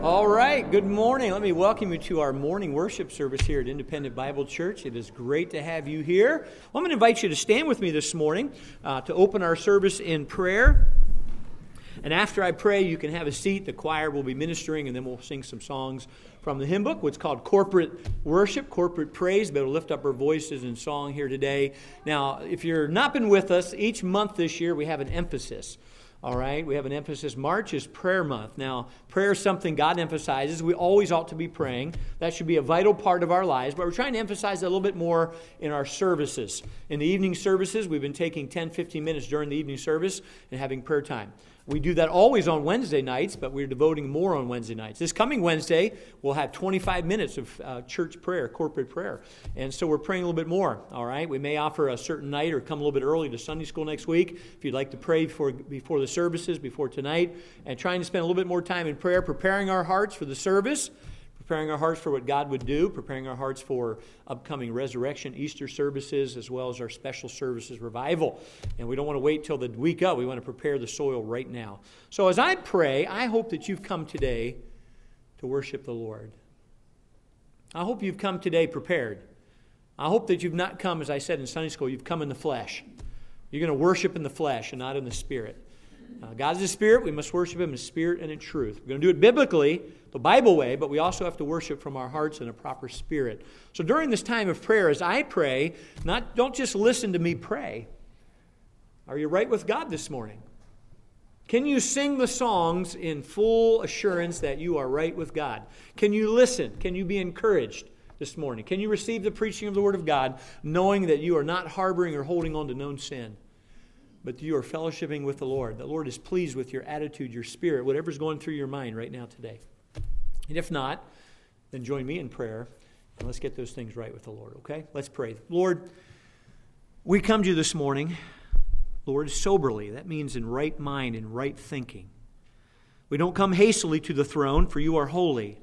All right, good morning. Let me welcome you to our morning worship service here at Independent Bible Church. It is great to have you here. Well, I'm going to invite you to stand with me this morning to open our service in prayer. And after I pray, you can have a seat. The choir will be ministering, and then we'll sing some songs from the hymn book, what's called corporate worship, corporate praise. But we'll lift up our voices in song here today. Now, if you've not been with us, each month this year we have an emphasis. All right, we have an emphasis. March is prayer month. Now, prayer is something God emphasizes. We always ought to be praying. That should be a vital part of our lives. But we're trying to emphasize it a little bit more in our services. In the evening services, we've been taking 10, 15 minutes during the evening service and having prayer time. We do that always on Wednesday nights, but we're devoting more on Wednesday nights. This coming Wednesday, we'll have 25 minutes of church prayer, corporate prayer. And so we're praying a little bit more, all right? We may offer a certain night or come a little bit early to Sunday school next week if you'd like to pray before the services, before tonight, and trying to spend a little bit more time in prayer, preparing our hearts for the service, preparing our hearts for what God would do, preparing our hearts for upcoming resurrection, Easter services, as well as our special services revival. And we don't want to wait till the week up. We want to prepare the soil right now. So as I pray, I hope that you've come today to worship the Lord. I hope you've come today prepared. I hope that you've not come, as I said in Sunday school, you've come in the flesh. You're going to worship in the flesh and not in the spirit. God is a spirit. We must worship Him in spirit and in truth. We're going to do it biblically, the Bible way, but we also have to worship from our hearts in a proper spirit. So during this time of prayer, as I pray, don't just listen to me pray. Are you right with God this morning? Can you sing the songs in full assurance that you are right with God? Can you listen? Can you be encouraged this morning? Can you receive the preaching of the Word of God, knowing that you are not harboring or holding on to known sin, but you are fellowshipping with the Lord? The Lord is pleased with your attitude, your spirit, whatever's going through your mind right now today. And if not, then join me in prayer, and let's get those things right with the Lord, okay? Let's pray. Lord, we come to you this morning, Lord, soberly. That means in right mind and right thinking. We don't come hastily to the throne, for you are holy.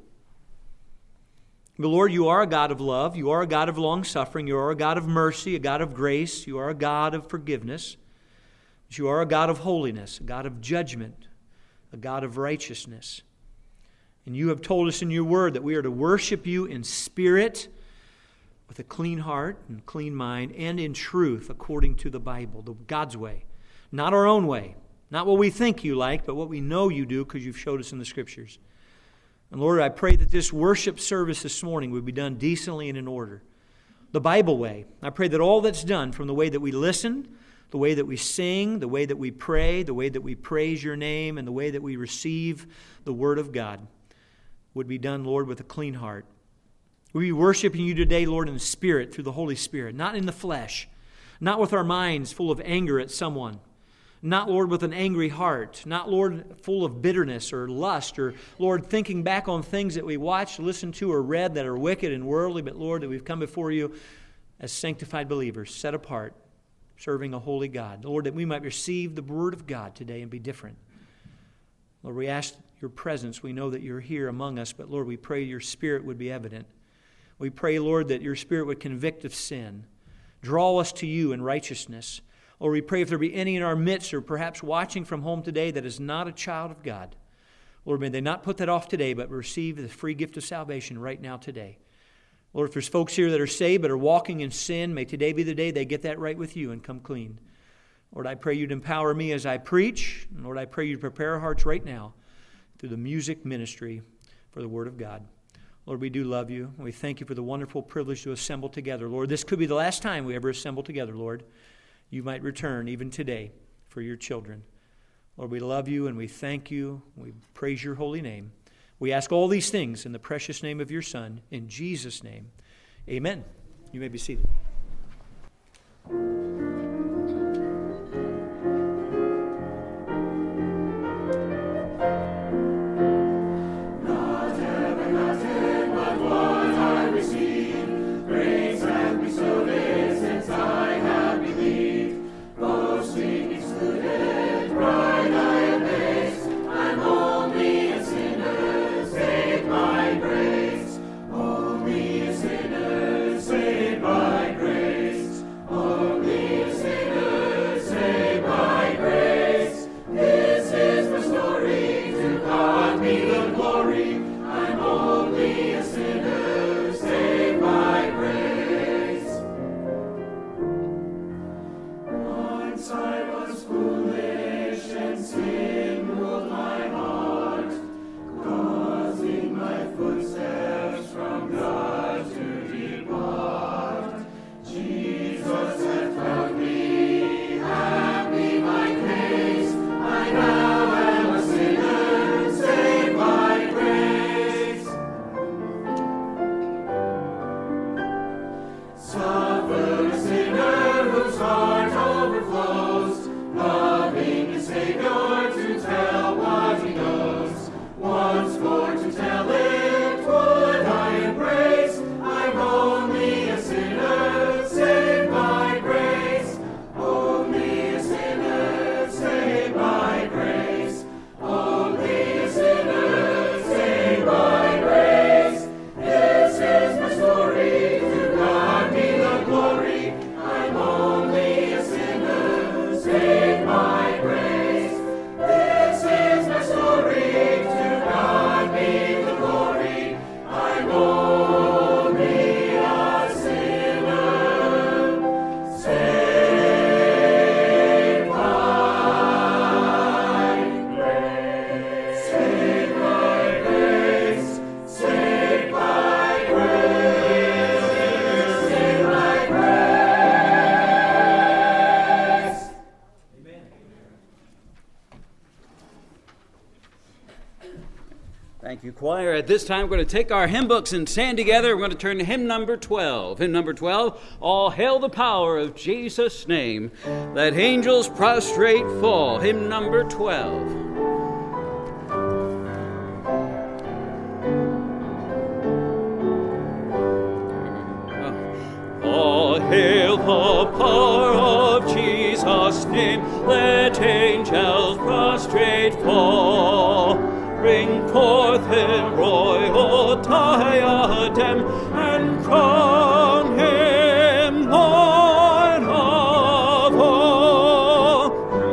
But Lord, you are a God of love. You are a God of long-suffering. You are a God of mercy, a God of grace. You are a God of forgiveness. But you are a God of holiness, a God of judgment, a God of righteousness. And you have told us in your word that we are to worship you in spirit, with a clean heart and clean mind, and in truth according to the Bible, God's way. Not our own way. Not what we think you like, but what we know you do because you've showed us in the Scriptures. And Lord, I pray that this worship service this morning would be done decently and in order. The Bible way. I pray that all that's done, from the way that we listen, the way that we sing, the way that we pray, the way that we praise your name, and the way that we receive the Word of God, would be done, Lord, with a clean heart. We be worshiping you today, Lord, in the Spirit, through the Holy Spirit, not in the flesh, not with our minds full of anger at someone, not, Lord, with an angry heart, not, Lord, full of bitterness or lust, or, Lord, thinking back on things that we watched, listened to, or read that are wicked and worldly, but, Lord, that we've come before you as sanctified believers, set apart, serving a holy God. Lord, that we might receive the Word of God today and be different. Lord, we ask your presence. We know that you're here among us, but Lord, we pray your Spirit would be evident. We pray, Lord, that your Spirit would convict of sin, draw us to you in righteousness. Lord, we pray if there be any in our midst or perhaps watching from home today that is not a child of God, Lord, may they not put that off today, but receive the free gift of salvation right now today. Lord, if there's folks here that are saved but are walking in sin, may today be the day they get that right with you and come clean. Lord, I pray you'd empower me as I preach. And Lord, I pray you'd prepare our hearts right now through the music ministry for the Word of God. Lord, we do love you. We thank you for the wonderful privilege to assemble together. Lord, this could be the last time we ever assemble together, Lord. You might return even today for your children. Lord, we love you and we thank you. We praise your holy name. We ask all these things in the precious name of your Son, in Jesus' name. Amen. You may be seated. Only a sinner saved by grace. Only Choir, at this time we're going to take our hymn books and stand together. We're going to turn to hymn number 12. Hymn number 12, All Hail the Power of Jesus' Name. Let angels prostrate fall. Hymn number 12. All hail the power of Jesus' name. Let angels prostrate fall. Bring forth him royal diadem and crown him Lord of all.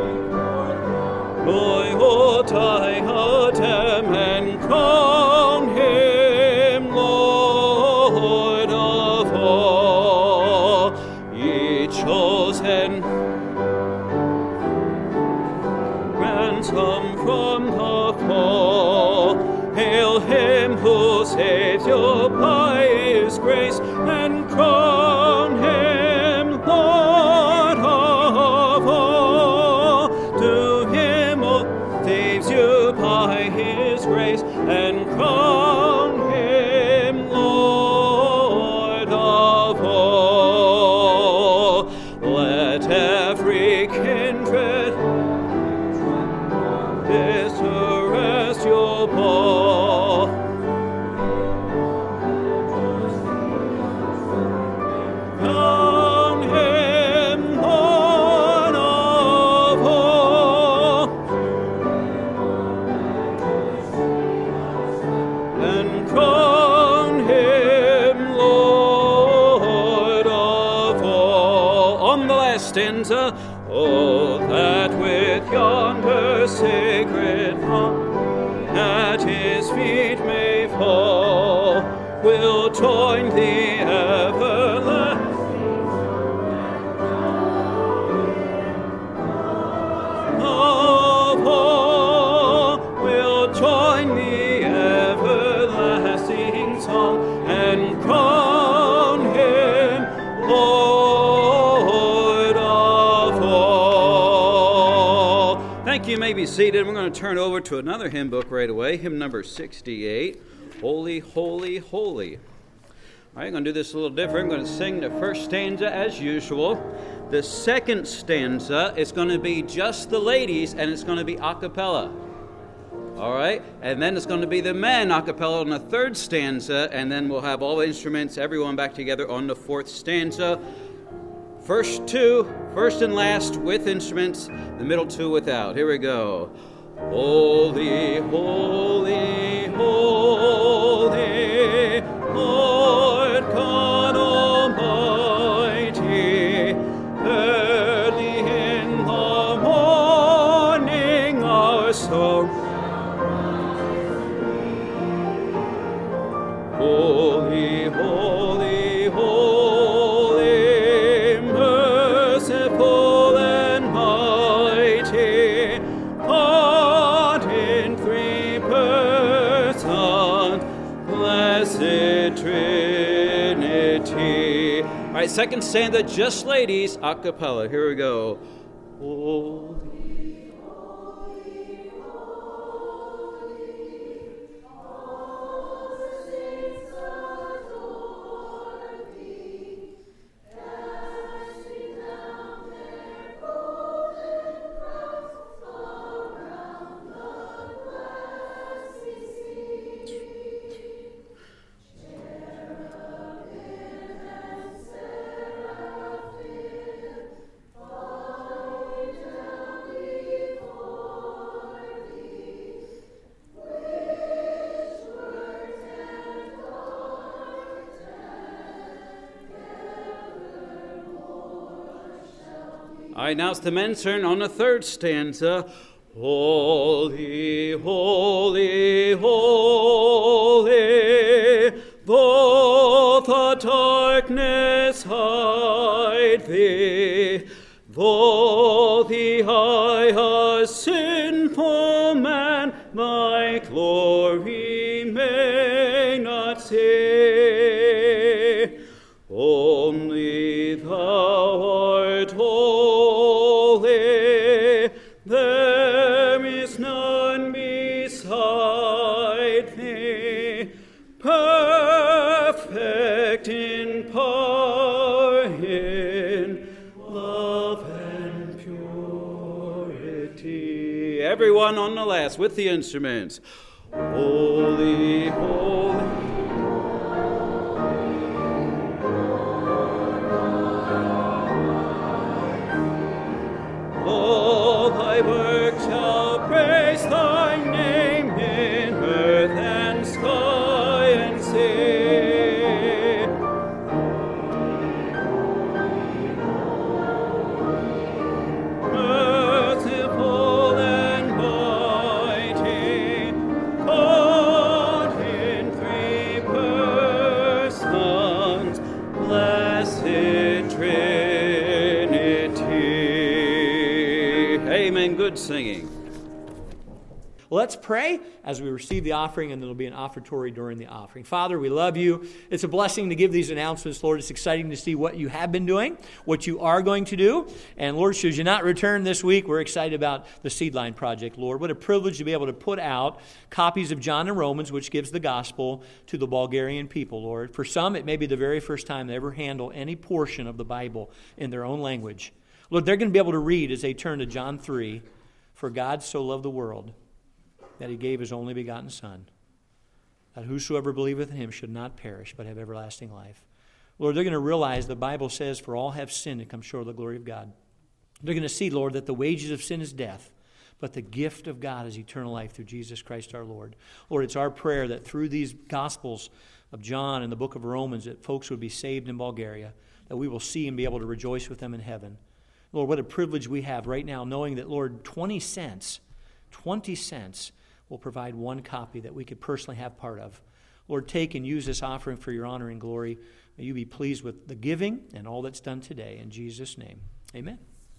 Royal diadem and crown him Lord of all. Ye chosen, ransom from the fall. Hail him who saves you by his grace, and crown him Lord of all. To him who saves you by his grace, and crown him Lord of all. Let every kindred is terrestrial. Crown him Lord of all, and crown him Lord of all. On the last stanza, oh, that with yonder sacred font at his feet may fall, will join the everlasting of all, will join the everlasting song, and crown him Lord of all. Thank you. You may be seated. We're going to turn over to another hymn book right away, hymn number 68, Holy, Holy, Holy. All right, I'm going to do this a little different. I'm going to sing the first stanza as usual. The second stanza is going to be just the ladies, and it's going to be a cappella. All right, and then it's going to be the men a cappella on the third stanza, and then we'll have all the instruments, everyone back together on the fourth stanza. First two, first and last with instruments, the middle two without. Here we go. Holy, holy, holy, Lord God Almighty, early in the morning our soul. Holy, holy, holy, merciful and mighty, God in three persons, blessed Trinity. All right, second stanza, just ladies, a cappella. Here we go. Holy. All right, now it's the men's turn on the third stanza. Holy, holy, holy, though the darkness hide thee, though the eye of sinful man thy glory may not see, only thou art holy, there is none beside thee. everyone on the last with the instruments. Holy, holy. All thy works shall praise thy name in earth and sky and sea. Merciful and mighty, God in three persons, blessed Trinity. Amen. Good singing. Let's pray as we receive the offering, and there will be an offertory during the offering. Father, we love you. It's a blessing to give these announcements, Lord. It's exciting to see what you have been doing, what you are going to do. And Lord, should you not return this week, we're excited about the Seedline Project, Lord. What a privilege to be able to put out copies of John and Romans, which gives the gospel to the Bulgarian people, Lord. For some, it may be the very first time they ever handle any portion of the Bible in their own language. Lord, they're going to be able to read as they turn to John 3, "For God so loved the world, that he gave his only begotten Son, that whosoever believeth in him should not perish, but have everlasting life." Lord, they're going to realize the Bible says, "For all have sinned and come short of the glory of God." They're going to see, Lord, that the wages of sin is death, but the gift of God is eternal life through Jesus Christ our Lord. Lord, it's our prayer that through these Gospels of John and the book of Romans, that folks would be saved in Bulgaria, that we will see and be able to rejoice with them in heaven. Lord, what a privilege we have right now knowing that, Lord, 20 cents will provide one copy that we could personally have part of. Lord, take and use this offering for your honor and glory. May you be pleased with the giving and all that's done today. In Jesus' name, amen.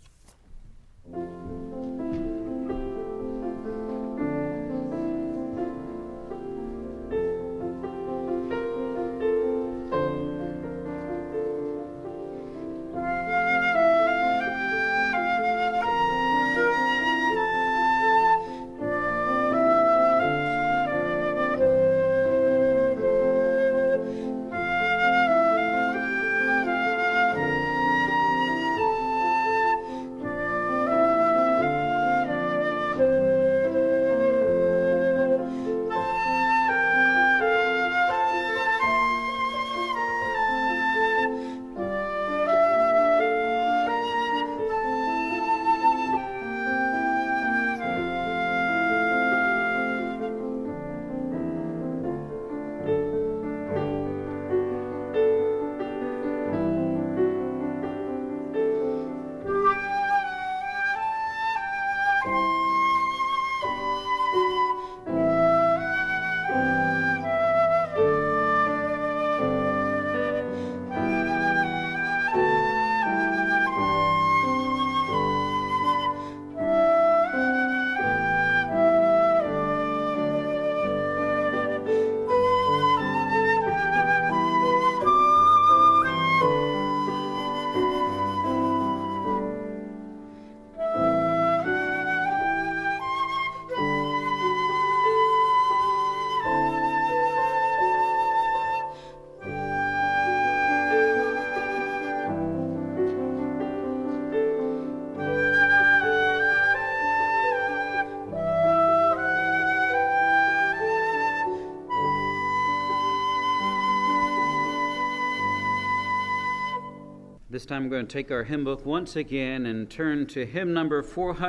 This time we're going to take our hymn book once again and turn to hymn number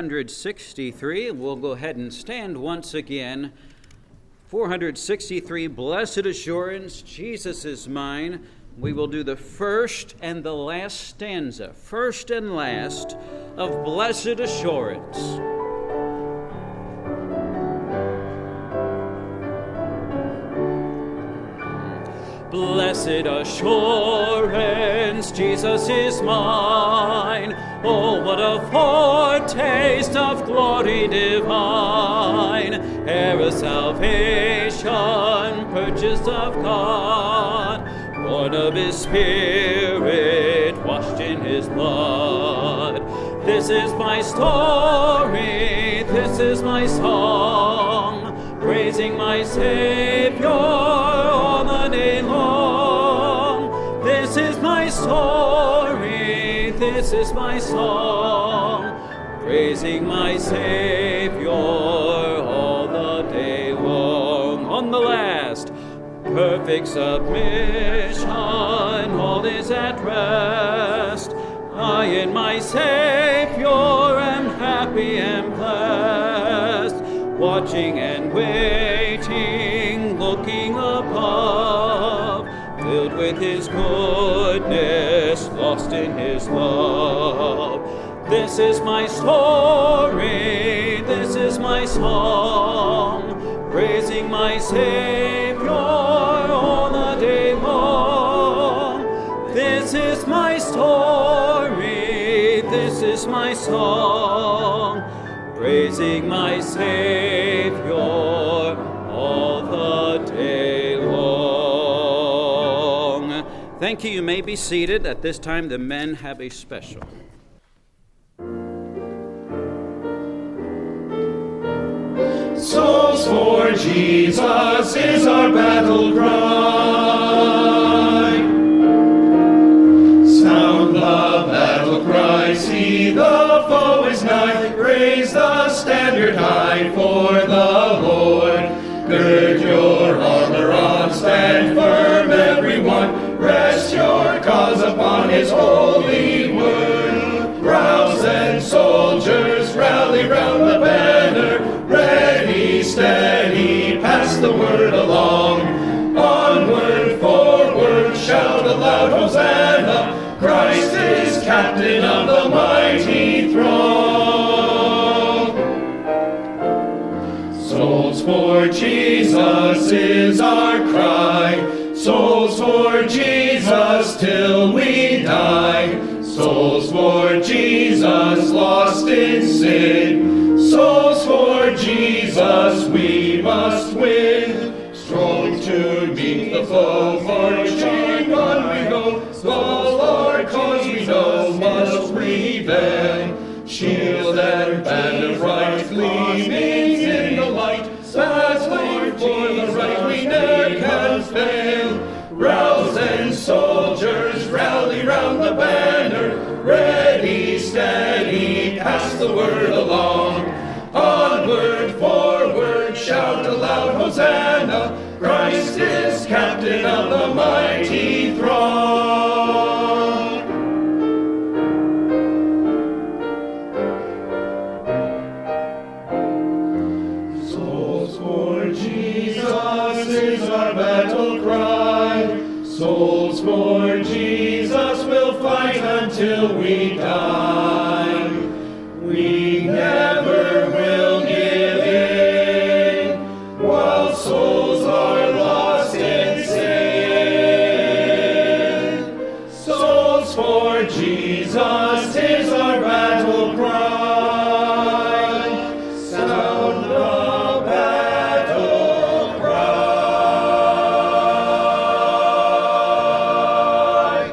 463. We'll go ahead and stand once again. 463, Blessed Assurance, Jesus is mine. We will do the first and the last stanza, first and last, of Blessed Assurance. Blessed assurance, Jesus is mine. Oh, what a foretaste of glory divine. Heir of salvation, purchased of God, born of his Spirit, washed in his blood. This is my story, this is my song, praising my Savior all the day long. This is my story, this is my song, praising my Savior all the day long. On the last, perfect submission, all is at rest. I in my Savior am happy and blessed, watching and waiting, looking above, filled with His goodness, lost in His love. This is my story, this is my song, praising my Savior all the day long. This is my story, this is my song, praising my Savior all the day long. Thank you. You may be seated. At this time, the men have a special. Souls for Jesus is our battle cry. Sound the battle cry, see the foe is nigh. Raise the standard high for the Lord. Gird your armor on, stand firm everyone. Rest your cause upon His holy word. Rouse and soldiers, rally round the banner. Ready, steady, pass the word along. Onward, forward, shout aloud, Hosanna. Christ is captain of the mighty throng. Souls for Jesus is our cry. Souls for Jesus till we die. Souls for Jesus lost in sin. Souls for Jesus we must win. Strong to meet the foe, marching on we go. The Lord cause we know must prevail. Shield and banner right, gleaming in the light. Battling for the right, we never can fail. Rouse and soldiers, rally round the banner. Ready, steady, pass the word along. Onward, forward, shout aloud, Hosanna. Christ is captain of the mighty throng. Souls for Jesus is our battle cry. Souls for Jesus will fight until we die. We never will give in while souls are lost in sin. Souls for Jesus is our battle cry. Sound the battle cry.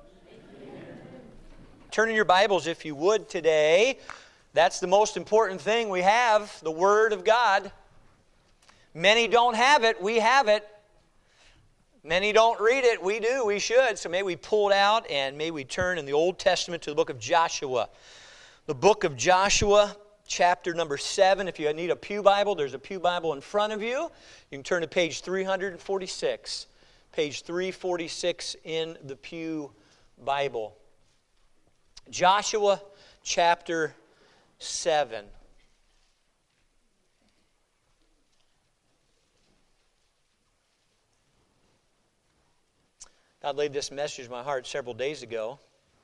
Turn in your Bibles, if you would, today. That's the most important thing we have, the Word of God. Many don't have it, we have it. Many don't read it, we do, we should. So may we pull it out and may we turn in the Old Testament to the book of Joshua. The book of Joshua, chapter number 7. If you need a pew Bible, there's a pew Bible in front of you. You can turn to page 346. Page 346 in the pew Bible. Joshua chapter 7. God laid this message in my heart several days ago.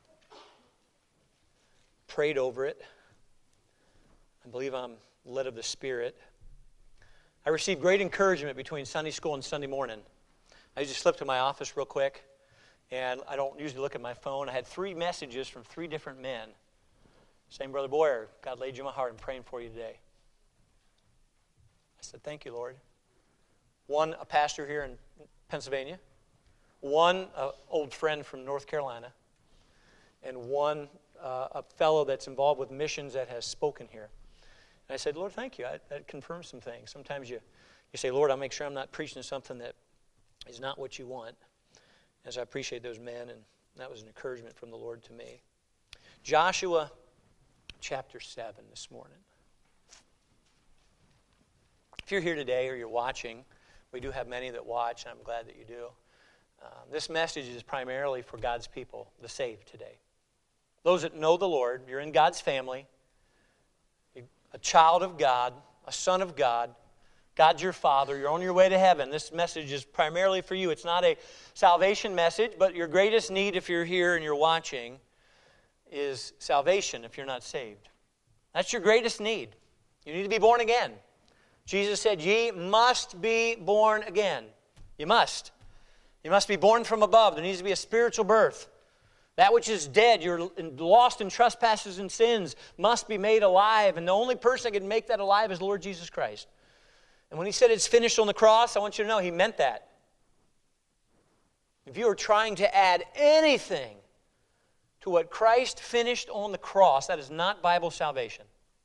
Prayed over it. I believe I'm led of the Spirit. I received great encouragement between Sunday school and Sunday morning. I just slipped to my office real quick, and I don't usually look at my phone. I had 3 messages from 3 different men saying, Brother Boyer, God laid you in my heart. I'm praying for you today. I said, thank you, Lord. One, a pastor here in Pennsylvania. One, an old friend from North Carolina. And one, a fellow that's involved with missions that has spoken here. And I said, Lord, thank you. That confirms some things. Sometimes you say, Lord, I'll make sure I'm not preaching something that is not what you want. As I appreciate those men, and that was an encouragement from the Lord to me. Joshua chapter 7 this morning. If you're here today or you're watching, we do have many that watch, and I'm glad that you do. This message is primarily for God's people, the saved today. Those that know the Lord, you're in God's family, you're a child of God, a son of God, God's your Father, you're on your way to heaven. This message is primarily for you. It's not a salvation message, but your greatest need if you're here and you're watching is salvation if you're not saved. That's your greatest need. You need to be born again. Jesus said, ye must be born again. You must. You must be born from above. There needs to be a spiritual birth. That which is dead, you're lost in trespasses and sins, must be made alive. And the only person that can make that alive is Lord Jesus Christ. And when he said it's finished on the cross, I want you to know he meant that. If you are trying to add anything to what Christ finished on the cross, that is not Bible salvation.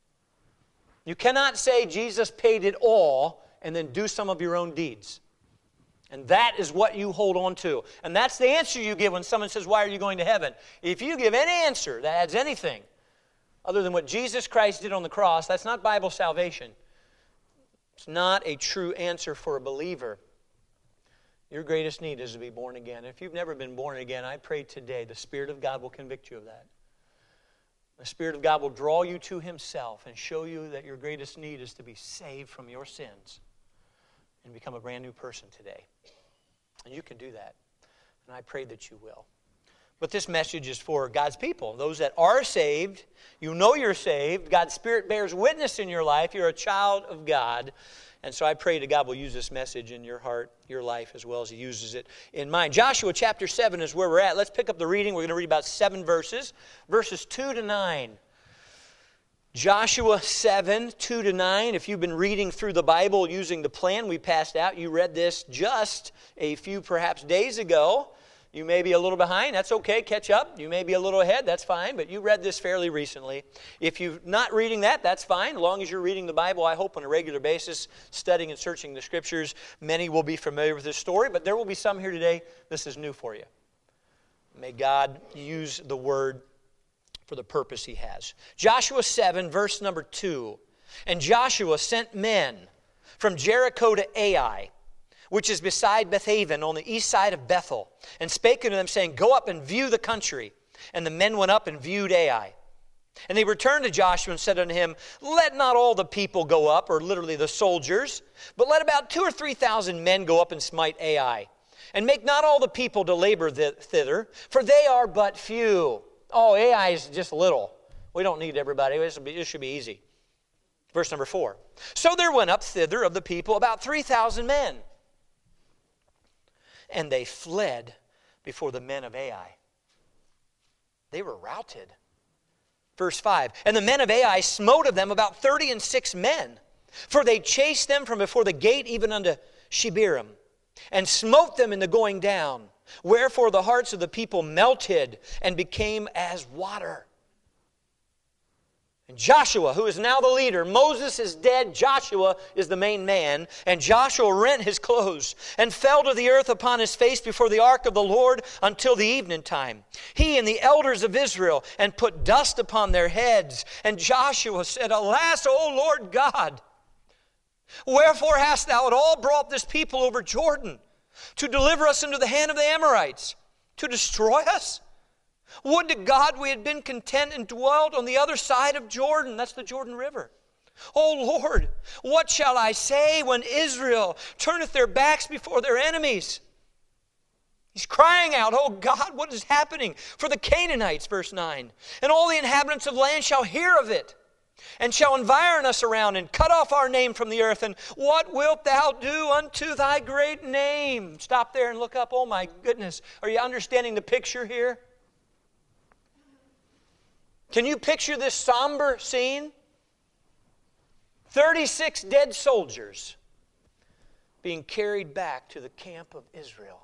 You cannot say Jesus paid it all and then do some of your own deeds. And that is what you hold on to. And that's the answer you give when someone says, why are you going to heaven? If you give any answer that adds anything other than what Jesus Christ did on the cross, that's not Bible salvation. It's not a true answer for a believer. Your greatest need is to be born again. If you've never been born again, I pray today the Spirit of God will convict you of that. The Spirit of God will draw you to Himself and show you that your greatest need is to be saved from your sins and become a brand new person today. And you can do that. And I pray that you will. But this message is for God's people, those that are saved. You know you're saved. God's Spirit bears witness in your life. You're a child of God. And so I pray that God will use this message in your heart, your life, as well as He uses it in mine. Joshua chapter 7 is where we're at. Let's pick up the reading. We're going to read about 7 verses, verses 2 to 9. Joshua 7, 2 to 9. If you've been reading through the Bible using the plan we passed out, you read this just a few perhaps days ago. You may be a little behind. That's okay. Catch up. You may be a little ahead. That's fine. But you read this fairly recently. If you're not reading that, that's fine. As long as you're reading the Bible, I hope on a regular basis, studying and searching the Scriptures, many will be familiar with this story. But there will be some here today. This is new for you. May God use the Word for the purpose He has. Joshua 7, verse number 2. And Joshua sent men from Jericho to Ai, which is beside Bethaven on the east side of Bethel, and spake unto them, saying, go up and view the country. And the men went up and viewed Ai. And they returned to Joshua and said unto him, let not all the people go up, or literally the soldiers, but let about 2,000 or 3,000 men go up and smite Ai. And make not all the people to labor thither, for they are but few. Oh, Ai is just little. We don't need everybody. It should be easy. Verse number 4. So there went up thither of the people about 3,000 men. And they fled before the men of Ai. They were routed. Verse 5. And the men of Ai smote of them about 36 men. For they chased them from before the gate even unto Shebarim, and smote them in the going down. Wherefore the hearts of the people melted and became as water. And Joshua, who is now the leader, Moses is dead, Joshua is the main man, and Joshua rent his clothes and fell to the earth upon his face before the ark of the Lord until the evening time. He and the elders of Israel, and put dust upon their heads. And Joshua said, alas, O Lord God, wherefore hast thou at all brought this people over Jordan, to deliver us into the hand of the Amorites, to destroy us? Would to God we had been content and dwelt on the other side of Jordan. That's the Jordan River. O Lord, what shall I say when Israel turneth their backs before their enemies? He's crying out, oh God, what is happening? For the Canaanites, verse 9, and all the inhabitants of land shall hear of it, and shall environ us around, and cut off our name from the earth. And what wilt thou do unto thy great name? Stop there and look up. Oh my goodness. Are you understanding the picture here? Can you picture this somber scene? 36 dead soldiers being carried back to the camp of Israel.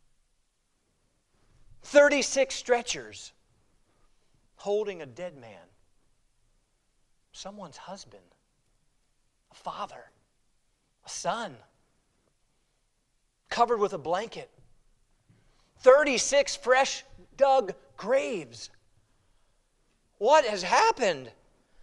36 stretchers holding a dead man. Someone's husband, a father, a son, covered with a blanket. 36 fresh dug graves. What has happened?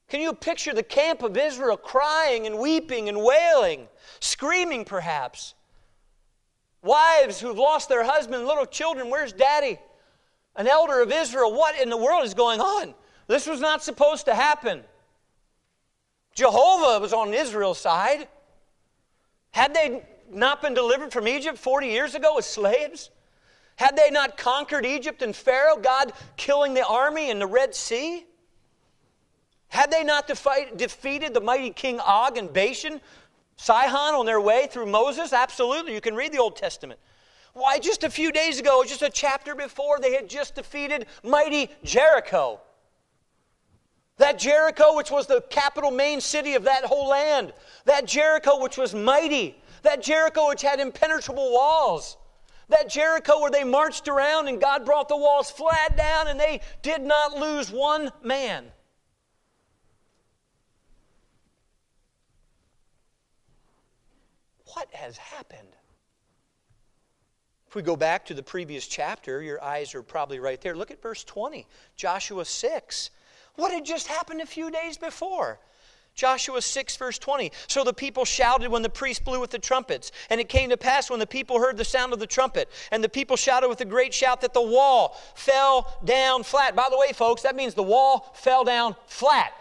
Can you picture the camp of Israel crying and weeping and wailing, screaming perhaps? Wives who've lost their husband, little children, where's daddy? An elder of Israel, what in the world is going on? This was not supposed to happen. Jehovah was on Israel's side. Had they not been delivered from Egypt 40 years ago as slaves? Had they not conquered Egypt and Pharaoh, God killing the army in the Red Sea? Had they not defeated the mighty King Og and Bashan, Sihon on their way through Moses? Absolutely, you can read the Old Testament. Why, just a few days ago, just a chapter before, they had just defeated mighty Jericho. That Jericho, which was the capital main city of that whole land. That Jericho, which was mighty. That Jericho, which had impenetrable walls. That Jericho where they marched around and God brought the walls flat down and they did not lose one man. What has happened? If we go back to the previous chapter, your eyes are probably right there. Look at verse 20, Joshua 6. What had just happened a few days before? Joshua 6, verse 20. So the people shouted when the priest blew with the trumpets. And it came to pass when the people heard the sound of the trumpet, and the people shouted with a great shout, that the wall fell down flat. By the way, folks, that means the wall fell down flat.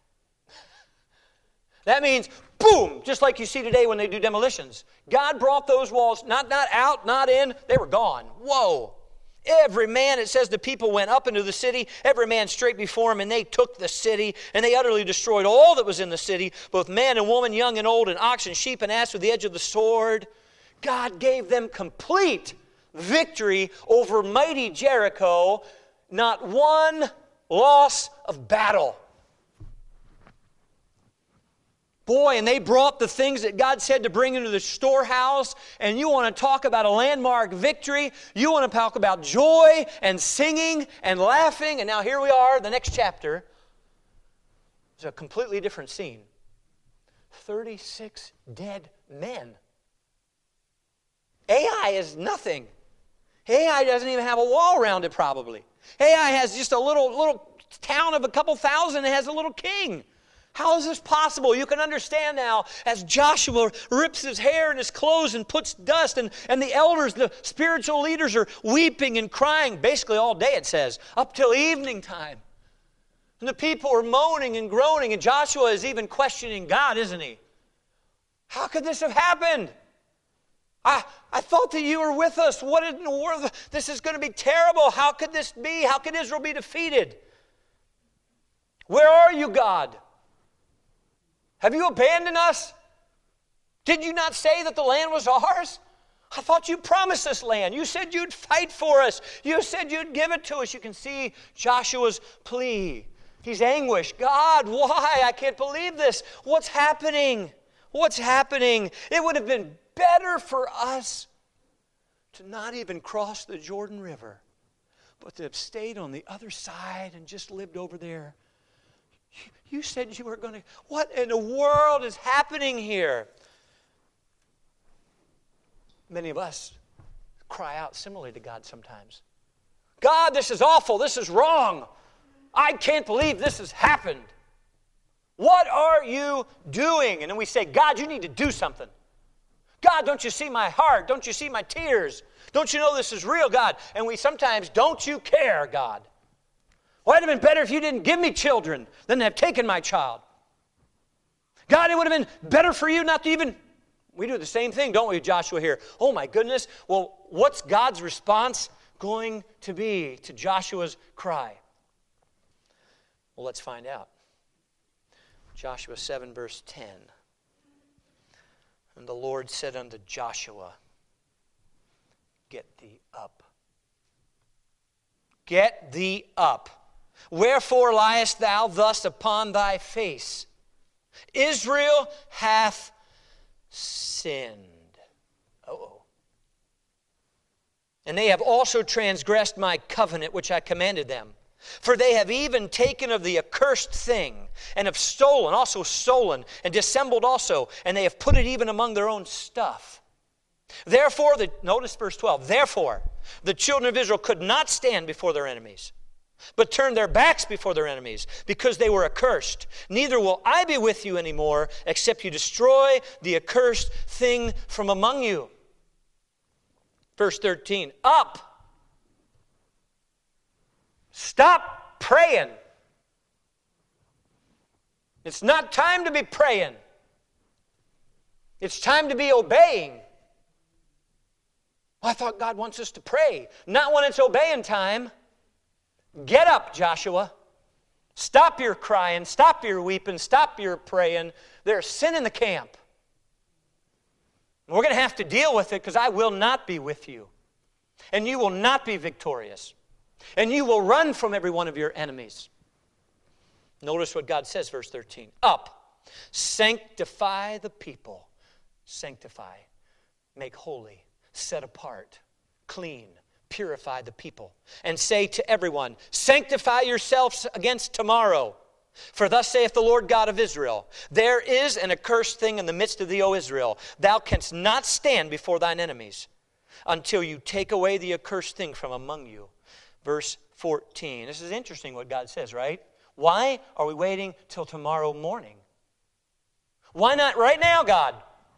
That means, boom, just like you see today when they do demolitions. God brought those walls, not out, not in, they were gone. Whoa. Every man, it says the people went up into the city, every man straight before him, and they took the city, and they utterly destroyed all that was in the city, both man and woman, young and old, and ox and sheep and ass with the edge of the sword. God gave them complete victory over mighty Jericho, not one loss of battle. Boy, and they brought the things that God said to bring into the storehouse, and you want to talk about a landmark victory. You want to talk about joy and singing and laughing, and now here we are, the next chapter. It's a completely different scene. 36 dead men. Ai is nothing. Ai doesn't even have a wall around it probably. Ai has just a little town of a couple thousand and has a little king. How is this possible? You can understand now as Joshua rips his hair and his clothes and puts dust, and the elders, the spiritual leaders are weeping and crying basically all day, it says, up till evening time. And the people are moaning and groaning, and Joshua is even questioning God, isn't he? How could this have happened? I thought that you were with us. What in the world? This is going to be terrible. How could this be? How could Israel be defeated? Where are you, God? Have you abandoned us? Did you not say that the land was ours? I thought you promised this land. You said you'd fight for us. You said you'd give it to us. You can see Joshua's plea. He's anguished. God, why? I can't believe this. What's happening? What's happening? It would have been better for us to not even cross the Jordan River, but to have stayed on the other side and just lived over there. You said you were going to... What in the world is happening here? Many of us cry out similarly to God sometimes. God, this is awful. This is wrong. I can't believe this has happened. What are you doing? And then we say, God, you need to do something. God, don't you see my heart? Don't you see my tears? Don't you know this is real, God? And we sometimes, don't you care, God? Well, it would have been better if you didn't give me children than to have taken my child. God, it would have been better for you not to even... We do the same thing, don't we, Joshua here? Oh, my goodness. Well, what's God's response going to be to Joshua's cry? Well, let's find out. Joshua 7, verse 10. And the Lord said unto Joshua, get thee up. Get thee up. Wherefore liest thou thus upon thy face? Israel hath sinned. Uh-oh. And they have also transgressed my covenant which I commanded them. For they have even taken of the accursed thing, and have stolen, and dissembled also, and they have put it even among their own stuff. Therefore, notice verse 12, therefore, the children of Israel could not stand before their enemies. but turned their backs before their enemies, because they were accursed. Neither will I be with you anymore, except you destroy the accursed thing from among you. Verse 13, up. Stop praying. It's not time to be praying. It's time to be obeying. Well, I thought God wants us to pray. Not when it's obeying time. Get up, Joshua. Stop your crying. Stop your weeping. Stop your praying. There's sin in the camp. We're going to have to deal with it because I will not be with you. And you will not be victorious. And you will run from every one of your enemies. Notice what God says, verse 13. Up, sanctify the people. Sanctify, make holy, set apart, clean, purify the people. And say to everyone, sanctify yourselves against tomorrow. For thus saith the Lord God of Israel, there is an accursed thing in the midst of thee, O Israel. Thou canst not stand before thine enemies until you take away the accursed thing from among you. Verse 14. This is interesting what God says, right? Why are we waiting till tomorrow morning? Why not right now, God?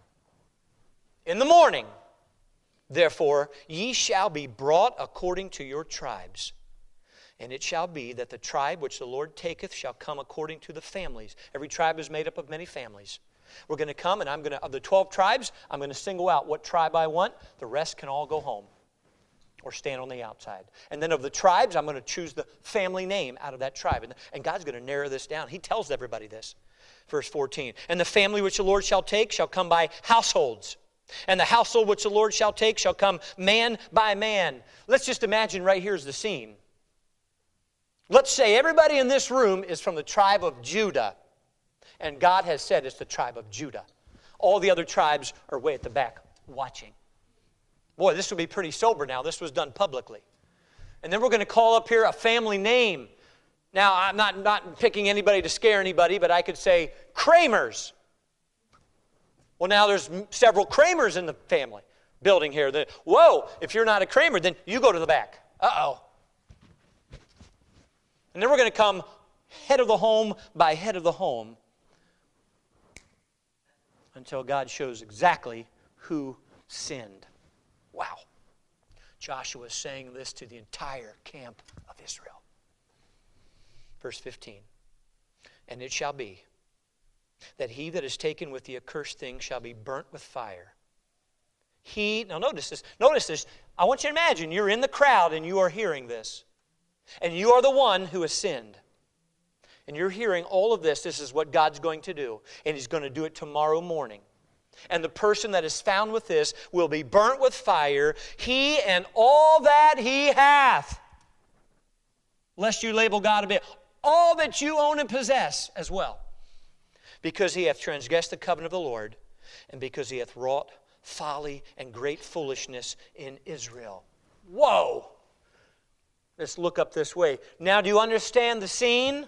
In the morning. Therefore, ye shall be brought according to your tribes. And it shall be that the tribe which the Lord taketh shall come according to the families. Every tribe is made up of many families. We're going to come, and of the 12 tribes, I'm going to single out what tribe I want. The rest can all go home or stand on the outside. And then of the tribes, I'm going to choose the family name out of that tribe. And God's going to narrow this down. He tells everybody this. Verse 14. And the family which the Lord shall take shall come by households. And the household which the Lord shall take shall come man by man. Let's just imagine right here's the scene. Let's say everybody in this room is from the tribe of Judah. And God has said it's the tribe of Judah. All the other tribes are way at the back watching. Boy, this would be pretty sober now. This was done publicly. And then we're going to call up here a family name. Now, I'm not picking anybody to scare anybody, but I could say Kramers. Well, now there's several Kramers in the family building here. Whoa, if you're not a Kramer, then you go to the back. Uh-oh. And then we're going to come head of the home by head of the home until God shows exactly who sinned. Wow. Joshua is saying this to the entire camp of Israel. Verse 15. And it shall be that he that is taken with the accursed thing shall be burnt with fire. Now notice this. I want you to imagine you're in the crowd and you are hearing this. And you are the one who has sinned. And you're hearing all of this. This is what God's going to do. And He's going to do it tomorrow morning. And the person that is found with this will be burnt with fire, he and all that he hath. Lest you label God a bit. All that you own and possess as well. Because he hath transgressed the covenant of the Lord, and because he hath wrought folly and great foolishness in Israel. Whoa! Let's look up this way. Now, do you understand the scene?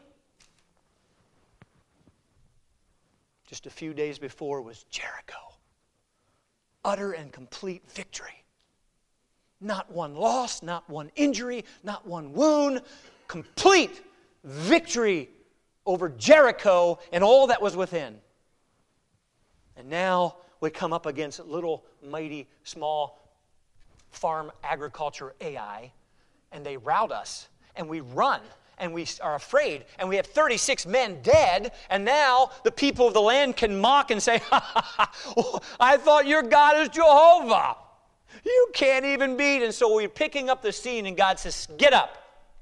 Just a few days before was Jericho. Utter and complete victory. Not one loss, not one injury, not one wound. Complete victory over Jericho and all that was within. And now we come up against little, mighty, small farm agriculture Ai, and they rout us, and we run, and we are afraid, and we have 36 men dead, and now the people of the land can mock and say, I thought your God is Jehovah. You can't even beat. And so we're picking up the scene, and God says, get up.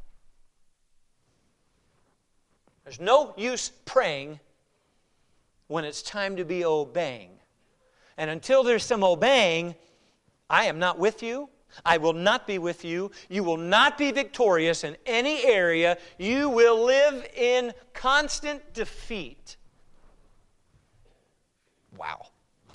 There's no use praying when it's time to be obeying. And until there's some obeying, I am not with you. I will not be with you. You will not be victorious in any area. You will live in constant defeat. Wow.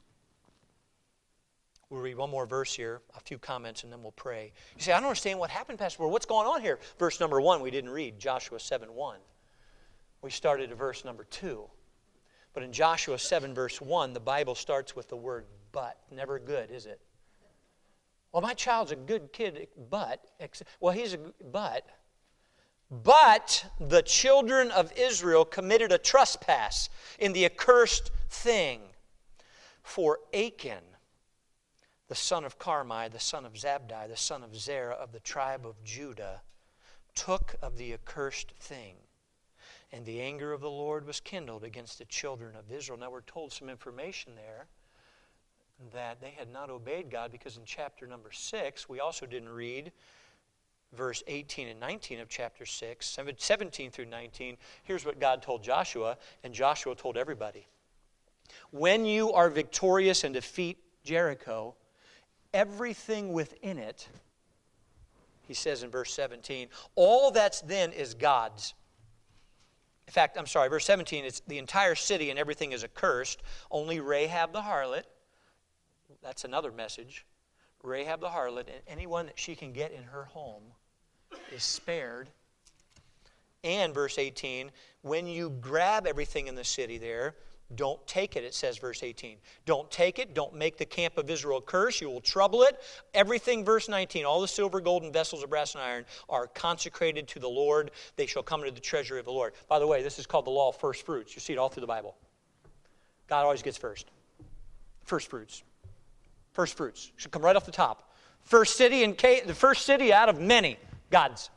We'll read one more verse here, a few comments, and then we'll pray. You say, I don't understand what happened, Pastor. What's going on here? Verse number 1 we didn't read, Joshua 7:1. We started at verse number 2. But in Joshua 7, verse 1, the Bible starts with the word but. Never good, is it? Well, my child's a good kid, but. Well, he's a but. But the children of Israel committed a trespass in the accursed thing. For Achan, the son of Carmi, the son of Zabdi, the son of Zerah of the tribe of Judah, took of the accursed thing. And the anger of the Lord was kindled against the children of Israel. Now we're told some information there that they had not obeyed God, because in chapter number 6, we also didn't read verse 18 and 19 of chapter 6, 17 through 19. Here's what God told Joshua, and Joshua told everybody. When you are victorious and defeat Jericho, everything within it, he says in verse 17, all that's then is God's. In fact, verse 17, it's the entire city and everything is accursed. Only Rahab the harlot, that's another message, Rahab the harlot, and anyone that she can get in her home is spared. And verse 18, when you grab everything in the city there, don't take it, it says, verse 18. Don't take it. Don't make the camp of Israel a curse. You will trouble it. Everything, verse 19, all the silver, gold, and vessels of brass and iron are consecrated to the Lord. They shall come into the treasury of the Lord. By the way, this is called the law of first fruits. You see it all through the Bible. God always gets first. First fruits. First fruits. Should come right off the top. First city the first city out of many. God's.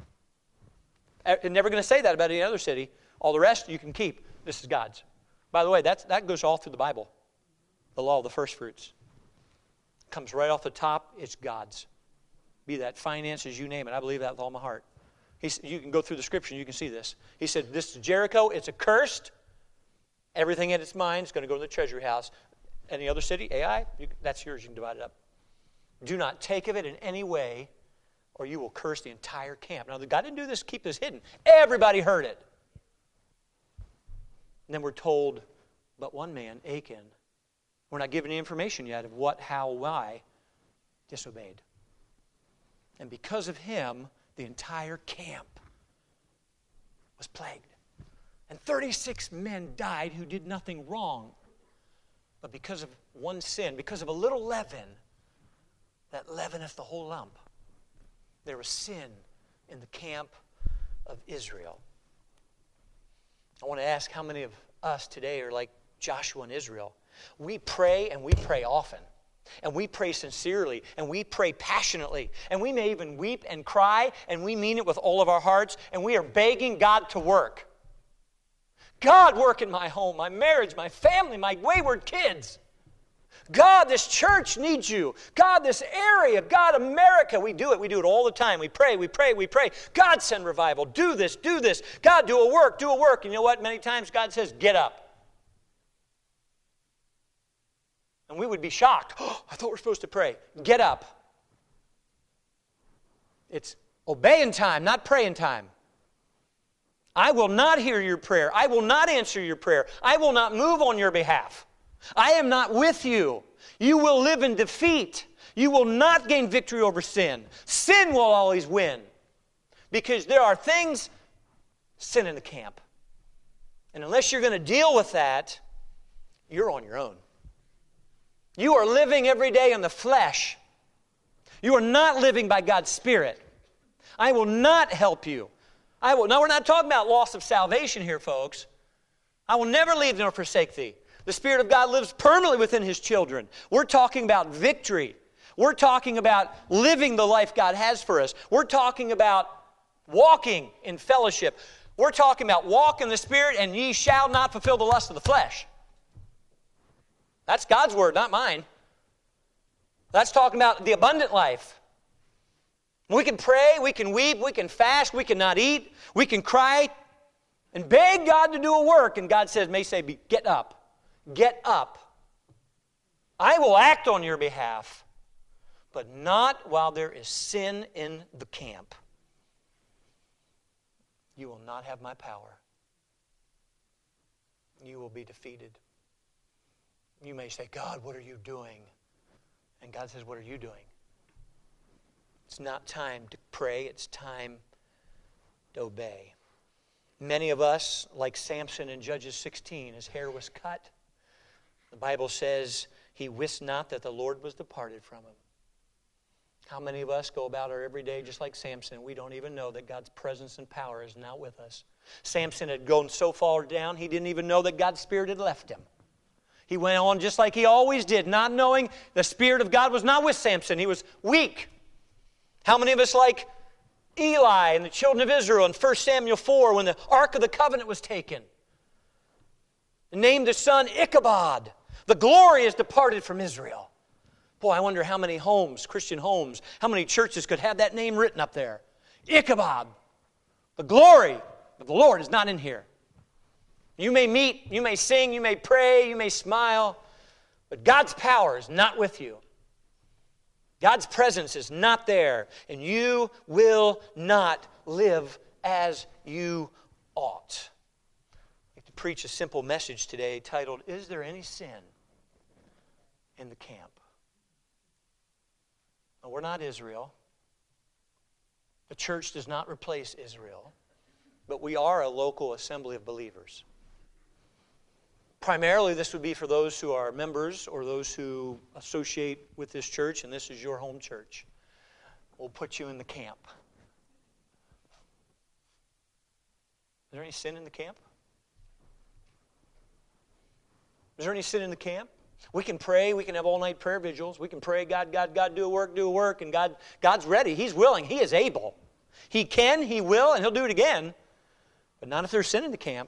You're never going to say that about any other city. All the rest you can keep. This is God's. By the way, that goes all through the Bible. The law of the first fruits. Comes right off the top, it's God's. Be that finances, you name it. I believe that with all my heart. You can go through the scripture and you can see this. He said, this is Jericho, it's accursed. Everything in its mind is going to go to the treasury house. Any other city, Ai, that's yours, you can divide it up. Do not take of it in any way, or you will curse the entire camp. Now, God didn't do this to keep this hidden. Everybody heard it. And then we're told, but one man, Achan, we're not given any information yet of what, how, why, disobeyed. And because of him, the entire camp was plagued. And 36 men died who did nothing wrong. But because of one sin, because of a little leaven, that leaveneth the whole lump, there was sin in the camp of Israel. I want to ask how many of us today are like Joshua and Israel. We pray, and we pray often. And we pray sincerely, and we pray passionately. And we may even weep and cry, and we mean it with all of our hearts, and we are begging God to work. God, work in my home, my marriage, my family, my wayward kids. God, this church needs you. God, this area. God, America. We do it all the time. We pray, we pray, we pray. God, send revival. Do this, do this. God, do a work, do a work. And you know what? Many times God says, get up. And we would be shocked. Oh, I thought we were supposed to pray. Get up. It's obeying time, not praying time. I will not hear your prayer. I will not answer your prayer. I will not move on your behalf. I am not with you. You will live in defeat. You will not gain victory over sin. Sin will always win. Because there are things, sin in the camp. And unless you're going to deal with that, you're on your own. You are living every day in the flesh. You are not living by God's Spirit. I will not help you. Now, we're not talking about loss of salvation here, folks. I will never leave nor forsake thee. The Spirit of God lives permanently within His children. We're talking about victory. We're talking about living the life God has for us. We're talking about walking in fellowship. We're talking about walk in the Spirit, and ye shall not fulfill the lust of the flesh. That's God's word, not mine. That's talking about the abundant life. We can pray, we can weep, we can fast, we can not eat, we can cry and beg God to do a work. And God may say, get up. Get up. I will act on your behalf, but not while there is sin in the camp. You will not have my power. You will be defeated. You may say, God, what are you doing? And God says, what are you doing? It's not time to pray. It's time to obey. Many of us, like Samson in Judges 16, his hair was cut. The Bible says he wist not that the Lord was departed from him. How many of us go about our everyday just like Samson? We don't even know that God's presence and power is not with us. Samson had gone so far down, he didn't even know that God's Spirit had left him. He went on just like he always did, not knowing the Spirit of God was not with Samson. He was weak. How many of us like Eli and the children of Israel in 1 Samuel 4 when the Ark of the Covenant was taken? And named the son Ichabod. The glory is departed from Israel. Boy, I wonder how many homes, Christian homes, how many churches could have that name written up there. Ichabod. The glory of the Lord is not in here. You may meet, you may sing, you may pray, you may smile, but God's power is not with you. God's presence is not there, and you will not live as you ought. I'd like to preach a simple message today titled, Is There Any Sin in the Camp? Now, we're not Israel. The church does not replace Israel, but we are a local assembly of believers. Primarily, this would be for those who are members or those who associate with this church, and this is your home church. We'll put you in the camp. Is there any sin in the camp? Is there any sin in the camp? We can pray. We can have all-night prayer vigils. We can pray, God, do a work, and God's ready. He's willing. He is able. He can, He will, and He'll do it again. But not if there's sin in the camp.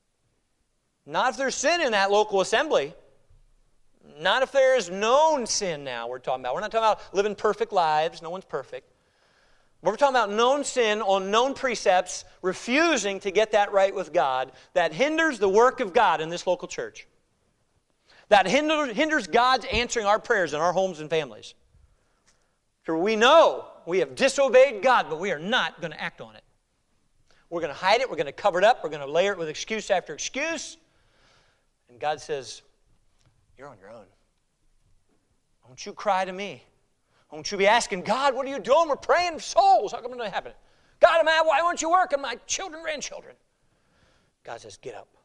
Not if there's sin in that local assembly. Not if there is known sin now we're talking about. We're not talking about living perfect lives. No one's perfect. We're talking about known sin on known precepts, refusing to get that right with God, that hinders the work of God in this local church. That hinders God's answering our prayers in our homes and families. For we know we have disobeyed God, but we are not going to act on it. We're going to hide it. We're going to cover it up. We're going to layer it with excuse after excuse. And God says, you're on your own. Don't you cry to me. Don't you be asking, God, what are you doing? We're praying for souls. How come it doesn't happen? God, why won't you work on my children, grandchildren? God says, get up.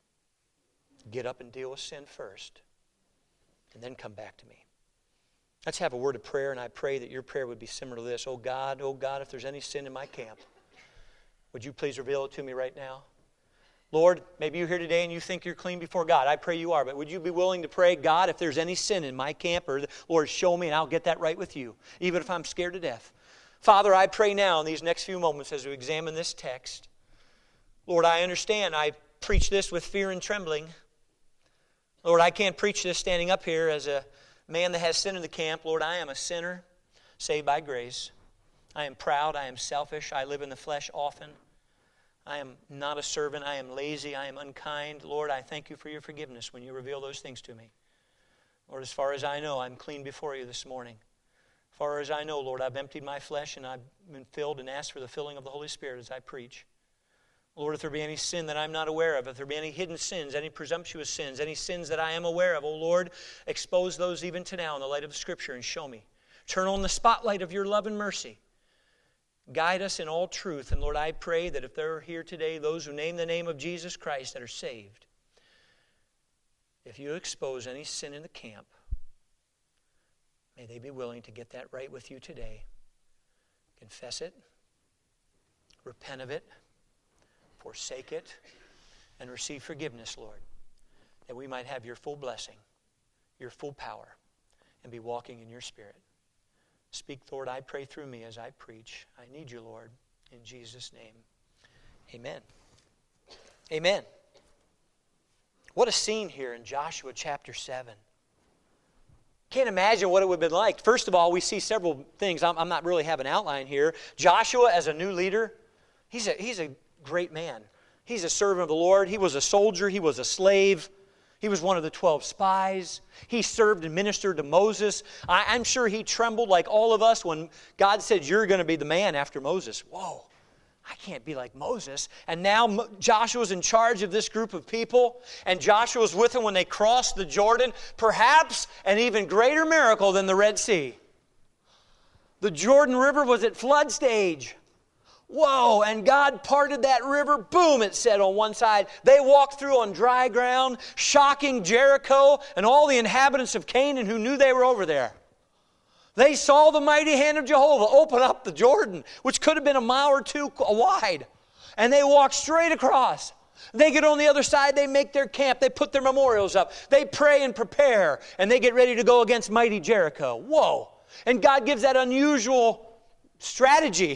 Get up and deal with sin first. And then come back to me. Let's have a word of prayer, and I pray that your prayer would be similar to this. Oh God, if there's any sin in my camp, would you please reveal it to me right now? Lord, maybe you're here today and you think you're clean before God. I pray you are, but would you be willing to pray, God, if there's any sin in my camp, or Lord, show me and I'll get that right with you, even if I'm scared to death. Father, I pray now in these next few moments as we examine this text. Lord, I understand I preach this with fear and trembling. Lord, I can't preach this standing up here as a man that has sin in the camp. Lord, I am a sinner saved by grace. I am proud. I am selfish. I live in the flesh often. I am not a servant. I am lazy. I am unkind. Lord, I thank you for your forgiveness when you reveal those things to me. Lord, as far as I know, I'm clean before you this morning. As far as I know, Lord, I've emptied my flesh and I've been filled and asked for the filling of the Holy Spirit as I preach. Lord, if there be any sin that I'm not aware of, if there be any hidden sins, any presumptuous sins, any sins that I am aware of, oh Lord, expose those even to now in the light of the Scripture and show me. Turn on the spotlight of your love and mercy. Guide us in all truth. And Lord, I pray that if there are here today those who name the name of Jesus Christ that are saved, if you expose any sin in the camp, may they be willing to get that right with you today. Confess it, repent of it, forsake it, and receive forgiveness, Lord, that we might have your full blessing, your full power, and be walking in your Spirit. Speak, Lord, I pray through me as I preach. I need you, Lord, in Jesus' name. Amen. Amen. What a scene here in Joshua chapter 7. Can't imagine what it would have been like. First of all, we see several things. I'm not really having an outline here. Joshua as a new leader, he's a great man. He's a servant of the Lord. He was a soldier. He was a slave. He was one of the 12 spies. He served and ministered to Moses. I'm sure he trembled like all of us when God said, you're going to be the man after Moses. Whoa, I can't be like Moses. And now Joshua's in charge of this group of people, and Joshua's with them when they crossed the Jordan. Perhaps an even greater miracle than the Red Sea. The Jordan River was at flood stage. Whoa, and God parted that river. Boom, it said on one side. They walked through on dry ground, shocking Jericho and all the inhabitants of Canaan who knew they were over there. They saw the mighty hand of Jehovah open up the Jordan, which could have been a mile or two wide. And they walked straight across. They get on the other side, they make their camp, they put their memorials up, they pray and prepare, and they get ready to go against mighty Jericho. Whoa! And God gives that unusual strategy.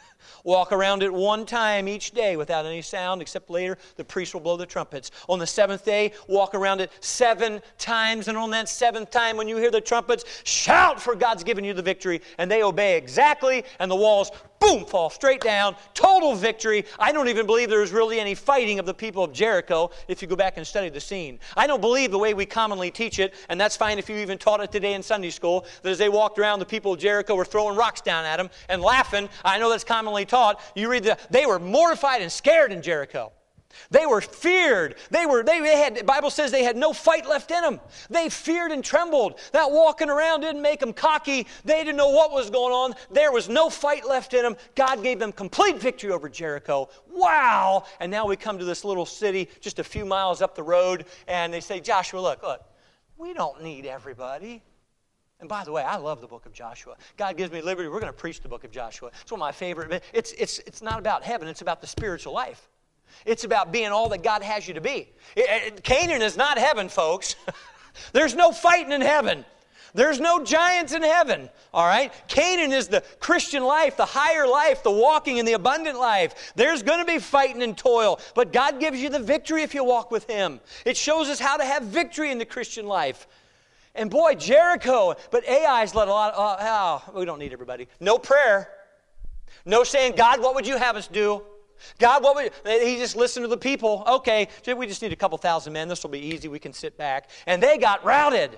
Walk around it one time each day without any sound, except later the priest will blow the trumpets. On the seventh day, walk around it 7 times, and on that 7th time when you hear the trumpets, shout, for God's given you the victory. And they obey exactly, and the walls, boom, fall straight down. Total victory. I don't even believe there was really any fighting of the people of Jericho if you go back and study the scene. I don't believe the way we commonly teach it, and that's fine if you even taught it today in Sunday school, that as they walked around, the people of Jericho were throwing rocks down at them and laughing. I know that's commonly taught. You read they were mortified and scared in Jericho. They were feared. They had, the Bible says they had no fight left in them. They feared and trembled. That walking around didn't make them cocky. They didn't know what was going on. There was no fight left in them. God gave them complete victory over Jericho. Wow! And now we come to this little city just a few miles up the road, and they say, Joshua, look, we don't need everybody. And by the way, I love the book of Joshua. God gives me liberty. We're going to preach the book of Joshua. It's one of my favorite. It's not about heaven. It's about the spiritual life. It's about being all that God has you to be. Canaan is not heaven, folks. There's no fighting in heaven. There's no giants in heaven, all right? Canaan is the Christian life, the higher life, the walking in the abundant life. There's going to be fighting and toil, but God gives you the victory if you walk with Him. It shows us how to have victory in the Christian life. And boy, Jericho, but Ai's let a lot, we don't need everybody. No prayer. No saying, God, what would you have us do? God, what would he just listened to the people? Okay, we just need a couple thousand men. This will be easy. We can sit back. And they got routed.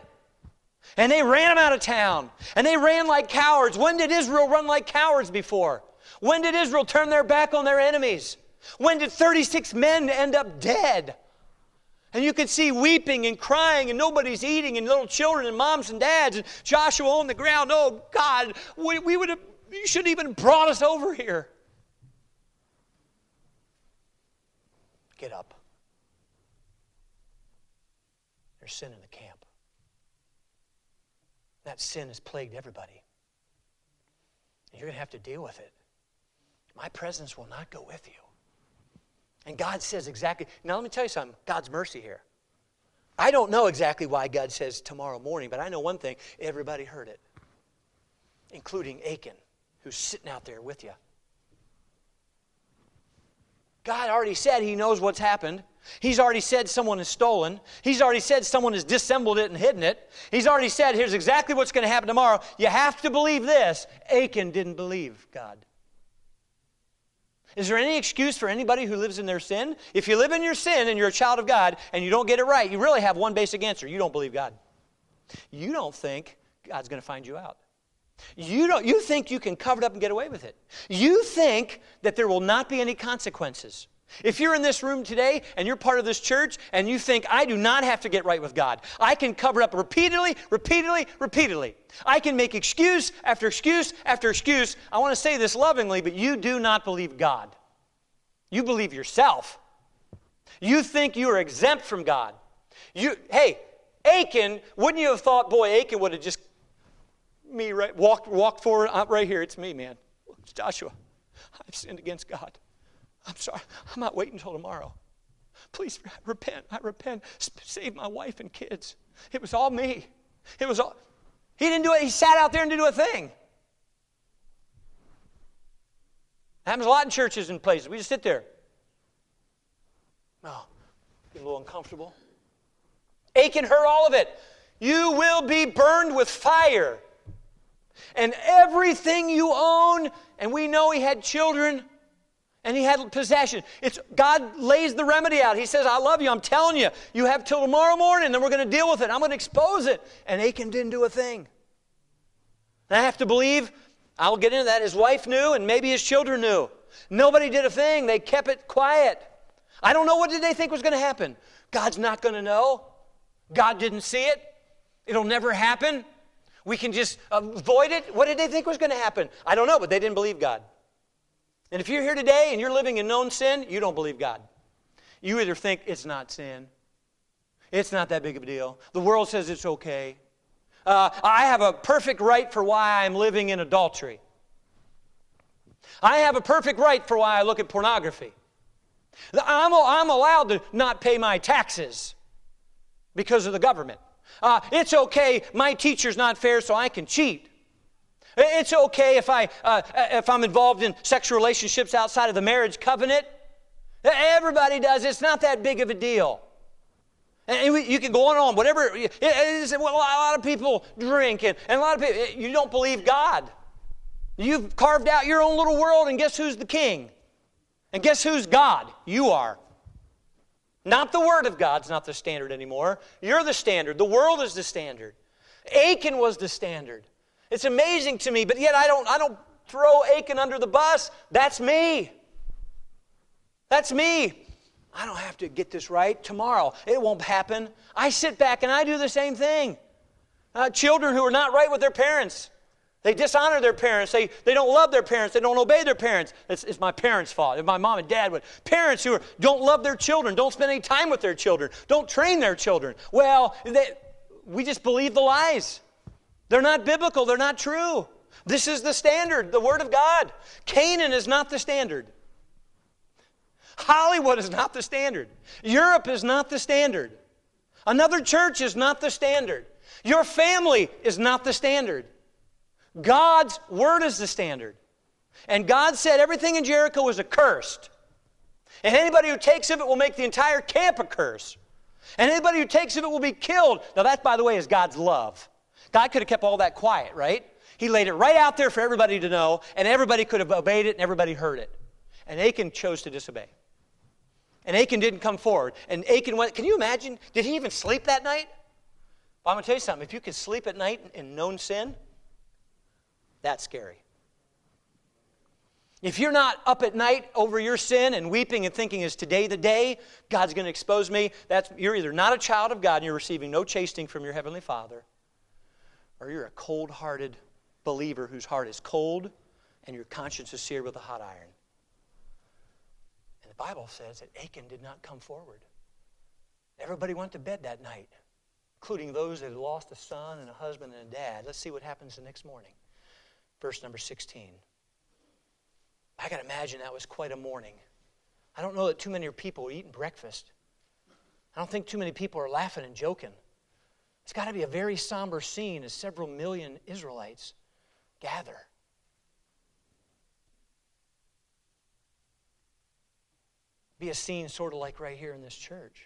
And they ran them out of town. And they ran like cowards. When did Israel run like cowards before? When did Israel turn their back on their enemies? When did 36 men end up dead? And you could see weeping and crying, and nobody's eating, and little children and moms and dads, and Joshua on the ground. Oh, God, you shouldn't even brought us over here. Get up. There's sin in the camp. That sin has plagued everybody. And you're going to have to deal with it. My presence will not go with you. And God says exactly, now let me tell you something, God's mercy here. I don't know exactly why God says tomorrow morning, but I know one thing, everybody heard it, including Achan, who's sitting out there with you. God already said He knows what's happened. He's already said someone has stolen. He's already said someone has dissembled it and hidden it. He's already said here's exactly what's going to happen tomorrow. You have to believe this. Achan didn't believe God. Is there any excuse for anybody who lives in their sin? If you live in your sin and you're a child of God and you don't get it right, you really have one basic answer. You don't believe God. You don't think God's going to find you out. You think you can cover it up and get away with it. You think that there will not be any consequences. If you're in this room today and you're part of this church and you think, I do not have to get right with God. I can cover up repeatedly. I can make excuse after excuse after excuse. I want to say this lovingly, but you do not believe God. You believe yourself. You think you are exempt from God. Hey, Achan, wouldn't you have thought, boy, Achan would have just walked forward right here. It's me, man. It's Joshua. I've sinned against God. I'm sorry. I'm not waiting until tomorrow. Please repent. I repent. Save my wife and kids. It was all me. It was all. He didn't do it. He sat out there and didn't do a thing. Happens a lot in churches and places. We just sit there. Oh, get a little uncomfortable. Achan heard all of it. You will be burned with fire. And everything you own, and we know he had children, and he had possession. God lays the remedy out. He says, I love you. I'm telling you. You have till tomorrow morning, then we're going to deal with it. I'm going to expose it. And Achan didn't do a thing. And I have to believe, I'll get into that, his wife knew, and maybe his children knew. Nobody did a thing. They kept it quiet. I don't know what did they think was going to happen. God's not going to know. God didn't see it. It'll never happen. We can just avoid it. What did they think was going to happen? I don't know, but they didn't believe God. And if you're here today and you're living in known sin, you don't believe God. You either think it's not sin. It's not that big of a deal. The world says it's okay. I have a perfect right for why I'm living in adultery. I have a perfect right for why I look at pornography. I'm allowed to not pay my taxes because of the government. It's okay, my teacher's not fair, so I can cheat. It's okay if I'm involved in sexual relationships outside of the marriage covenant. Everybody does. It's not that big of a deal. And you can go on and on. Whatever. A lot of people drink, and a lot of people, you don't believe God. You've carved out your own little world, and guess who's the king? And guess who's God? You are. Not the Word of God's not the standard anymore. You're the standard. The world is the standard. Achan was the standard. It's amazing to me, but yet I don't throw Achan under the bus. That's me. That's me. I don't have to get this right tomorrow. It won't happen. I sit back and I do the same thing. Children who are not right with their parents. They dishonor their parents. They don't love their parents. They don't obey their parents. It's my parents' fault. If my mom and dad would. Parents who don't love their children, don't spend any time with their children, don't train their children. Well, we just believe the lies. They're not biblical. They're not true. This is the standard, the Word of God. Canaan is not the standard. Hollywood is not the standard. Europe is not the standard. Another church is not the standard. Your family is not the standard. God's Word is the standard. And God said everything in Jericho was accursed. And anybody who takes of it will make the entire camp a curse. And anybody who takes of it will be killed. Now that, by the way, is God's love. God could have kept all that quiet, right? He laid it right out there for everybody to know, and everybody could have obeyed it, and everybody heard it. And Achan chose to disobey. And Achan didn't come forward. And Achan went, can you imagine? Did he even sleep that night? Well, I'm going to tell you something. If you could sleep at night in known sin, that's scary. If you're not up at night over your sin and weeping and thinking, is today the day God's going to expose me? You're either not a child of God and you're receiving no chastening from your Heavenly Father, or you're a cold-hearted believer whose heart is cold and your conscience is seared with a hot iron. And the Bible says that Achan did not come forward. Everybody went to bed that night, including those that had lost a son and a husband and a dad. Let's see what happens the next morning. Verse number 16. I got to imagine that was quite a morning. I don't know that too many people are eating breakfast. I don't think too many people are laughing and joking. It's got to be a very somber scene as several million Israelites gather. Be a scene sort of like right here in this church.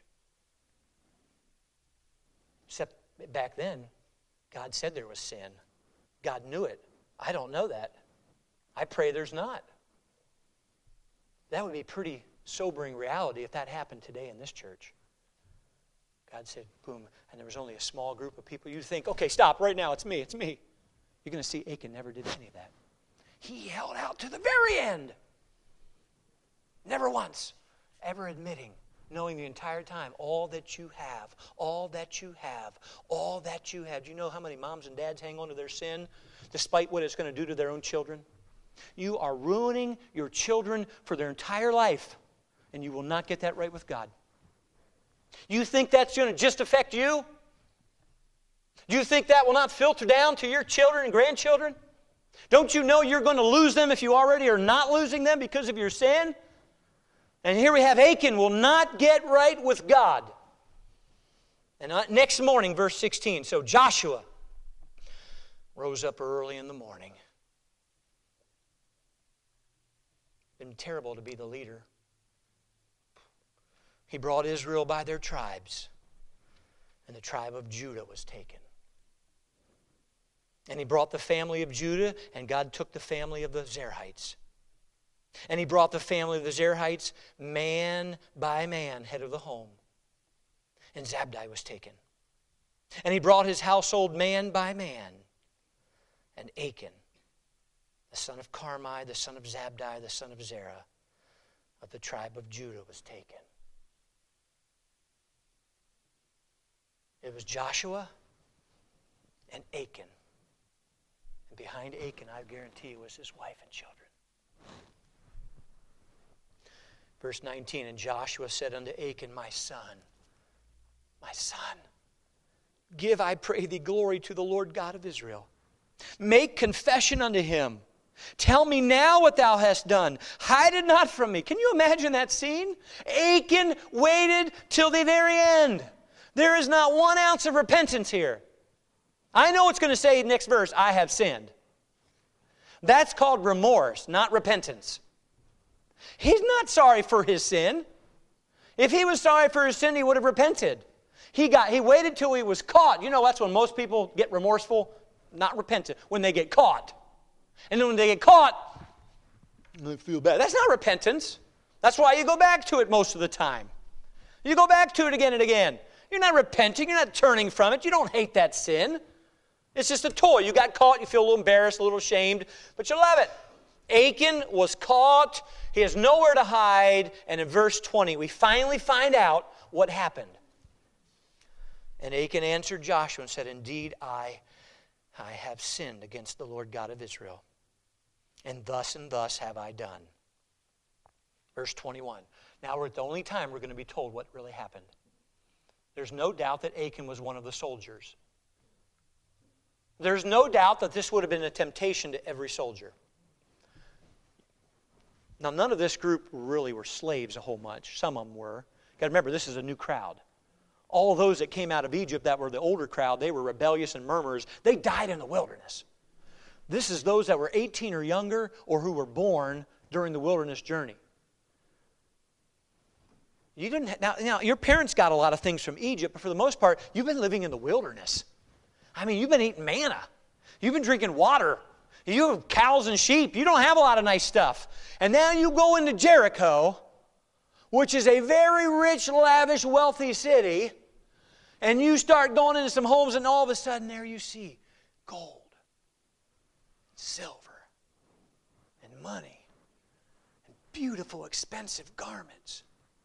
Except back then, God said there was sin. God knew it. I don't know that. I pray there's not. That would be pretty sobering reality if that happened today in this church. God said, boom, and there was only a small group of people. You think, okay, stop right now, it's me. You're going to see Achan never did any of that. He held out to the very end. Never once, ever admitting, knowing the entire time, all that you have, all that you have, all that you have. Do you know how many moms and dads hang on to their sin despite what it's going to do to their own children? You are ruining your children for their entire life, and you will not get that right with God. You think that's going to just affect you? Do you think that will not filter down to your children and grandchildren? Don't you know you're going to lose them if you already are not losing them because of your sin? And here we have Achan will not get right with God. And next morning, verse 16, so Joshua rose up early in the morning. Been terrible to be the leader. He brought Israel by their tribes, and the tribe of Judah was taken. And he brought the family of Judah, and God took the family of the Zerahites. And he brought the family of the Zerahites man by man, head of the home. And Zabdi was taken. And he brought his household man by man. And Achan, the son of Carmi, the son of Zabdi, the son of Zerah, of the tribe of Judah, was taken. It was Joshua and Achan. And behind Achan, I guarantee you, was his wife and children. Verse 19, and Joshua said unto Achan, my son, Give, I pray thee, glory to the Lord God of Israel. Make confession unto him. Tell me now what thou hast done. Hide it not from me. Can you imagine that scene? Achan waited till the very end. There is not 1 ounce of repentance here. I know it's going to say in the next verse, I have sinned. That's called remorse, not repentance. He's not sorry for his sin. If he was sorry for his sin, he would have repented. He waited till he was caught. You know, that's when most people get remorseful, not repentant, when they get caught. And then when they get caught, they feel bad. That's not repentance. That's why you go back to it most of the time. You go back to it again and again. You're not repenting. You're not turning from it. You don't hate that sin. It's just a toy. You got caught. You feel a little embarrassed, a little ashamed, but you love it. Achan was caught. He has nowhere to hide. And in verse 20, we finally find out what happened. And Achan answered Joshua and said, Indeed, I have sinned against the Lord God of Israel. And thus have I done. Verse 21. Now we're at the only time we're going to be told what really happened. There's no doubt that Achan was one of the soldiers. There's no doubt that this would have been a temptation to every soldier. Now, none of this group really were slaves a whole much. Some of them were. You've got to remember, this is a new crowd. All those that came out of Egypt that were the older crowd, they were rebellious and murmurers. They died in the wilderness. This is those that were 18 or younger or who were born during the wilderness journey. You didn't. Now, your parents got a lot of things from Egypt, but for the most part, you've been living in the wilderness. I mean, you've been eating manna. You've been drinking water. You have cows and sheep. You don't have a lot of nice stuff. And now you go into Jericho, which is a very rich, lavish, wealthy city, and you start going into some homes, and all of a sudden there you see gold, silver, and money, and beautiful, expensive garments.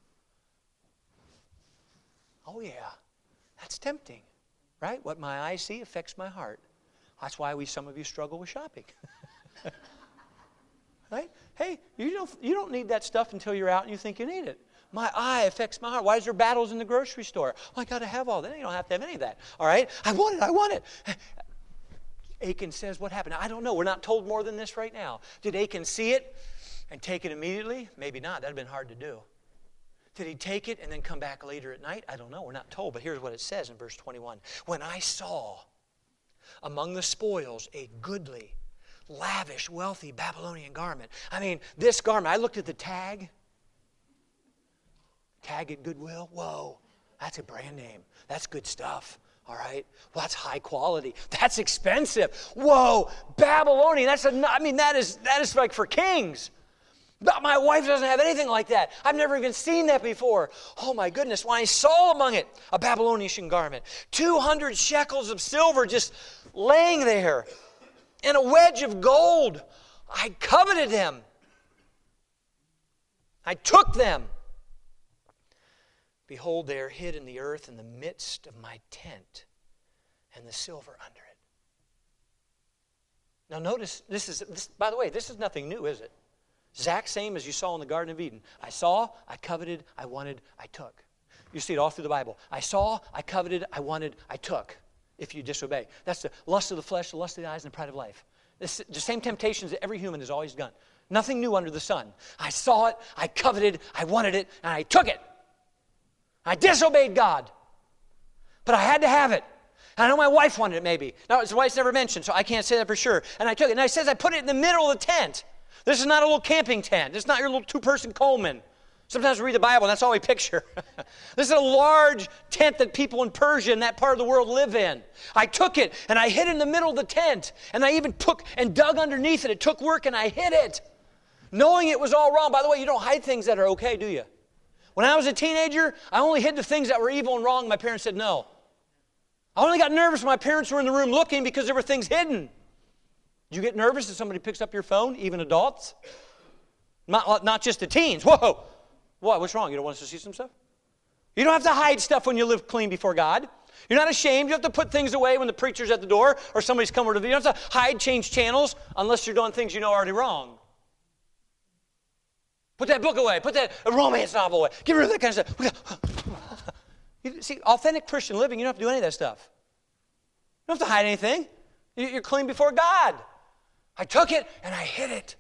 Oh yeah, that's tempting, right? What my eyes see affects my heart. That's why some of you struggle with shopping. Right? Hey, you don't need that stuff until you're out and you think you need it. My eye affects my heart. Why is there battles in the grocery store? Oh, I got to have all that. You don't have to have any of that. All right? I want it. Achan says, what happened? I don't know. We're not told more than this right now. Did Achan see it and take it immediately? Maybe not. That would have been hard to do. Did he take it and then come back later at night? I don't know. We're not told. But here's what it says in verse 21. When I saw among the spoils a goodly, lavish, wealthy Babylonian garment. I mean, this garment, I looked at the tag. Tag at Goodwill. Whoa, that's a brand name. That's good stuff. All right? Well, that's high quality. That's expensive. Whoa, Babylonian. That is like for kings. But my wife doesn't have anything like that. I've never even seen that before. Oh my goodness. When I saw among it a Babylonian garment, 200 shekels of silver just laying there, and a wedge of gold, I coveted them. I took them. Behold, they are hid in the earth in the midst of my tent, and the silver under it. Now notice, by the way, this is nothing new, is it? Exact same as you saw in the Garden of Eden. I saw, I coveted, I wanted, I took. You see it all through the Bible. I saw, I coveted, I wanted, I took. If you disobey. That's the lust of the flesh, the lust of the eyes, and the pride of life. It's the same temptations that every human has always done. Nothing new under the sun. I saw it, I coveted, I wanted it, and I took it. I disobeyed God. But I had to have it. And I know my wife wanted it maybe. Now, his wife's never mentioned, so I can't say that for sure. And I took it. And it says I put it in the middle of the tent. This is not a little camping tent. This is not your little two-person Coleman. Sometimes we read the Bible, and that's all we picture. This is a large tent that people in Persia and that part of the world live in. I took it, and I hid it in the middle of the tent. And I even took and dug underneath it. It took work, and I hid it. Knowing it was all wrong. By the way, you don't hide things that are okay, do you? When I was a teenager, I only hid the things that were evil and wrong. My parents said no. I only got nervous when my parents were in the room looking because there were things hidden. Do you get nervous if somebody picks up your phone, even adults? Not just the teens. Whoa. What? What's wrong? You don't want us to see some stuff? You don't have to hide stuff when you live clean before God. You're not ashamed. You have to put things away when the preacher's at the door or somebody's coming to the. You don't have to hide, change channels unless you're doing things you know are already wrong. Put that book away. Put that romance novel away. Get rid of that kind of stuff. You see, authentic Christian living, you don't have to do any of that stuff. don't have to hide anything. You're clean before God. I took it and I hid it.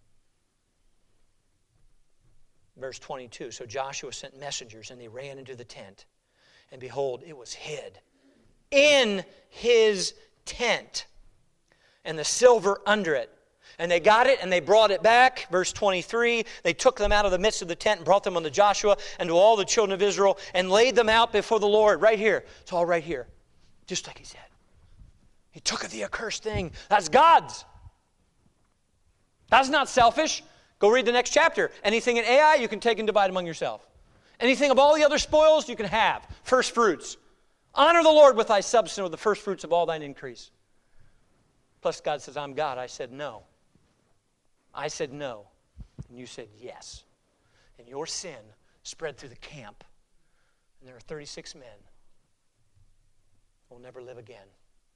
Verse 22, so Joshua sent messengers and they ran into the tent. And behold, it was hid in his tent, and the silver under it. And they got it and they brought it back. Verse 23, they took them out of the midst of the tent and brought them unto Joshua and to all the children of Israel and laid them out before the Lord. Right here. It's all right here. Just like he said. He took of the accursed thing. That's God's. That's not selfish. Go read the next chapter. Anything in Ai, you can take and divide among yourself. Anything of all the other spoils, you can have. First fruits. Honor the Lord with thy substance, with the first fruits of all thine increase. Plus God says, I'm God. I said no. I said no. And you said yes. And your sin spread through the camp. And there are 36 men who will never live again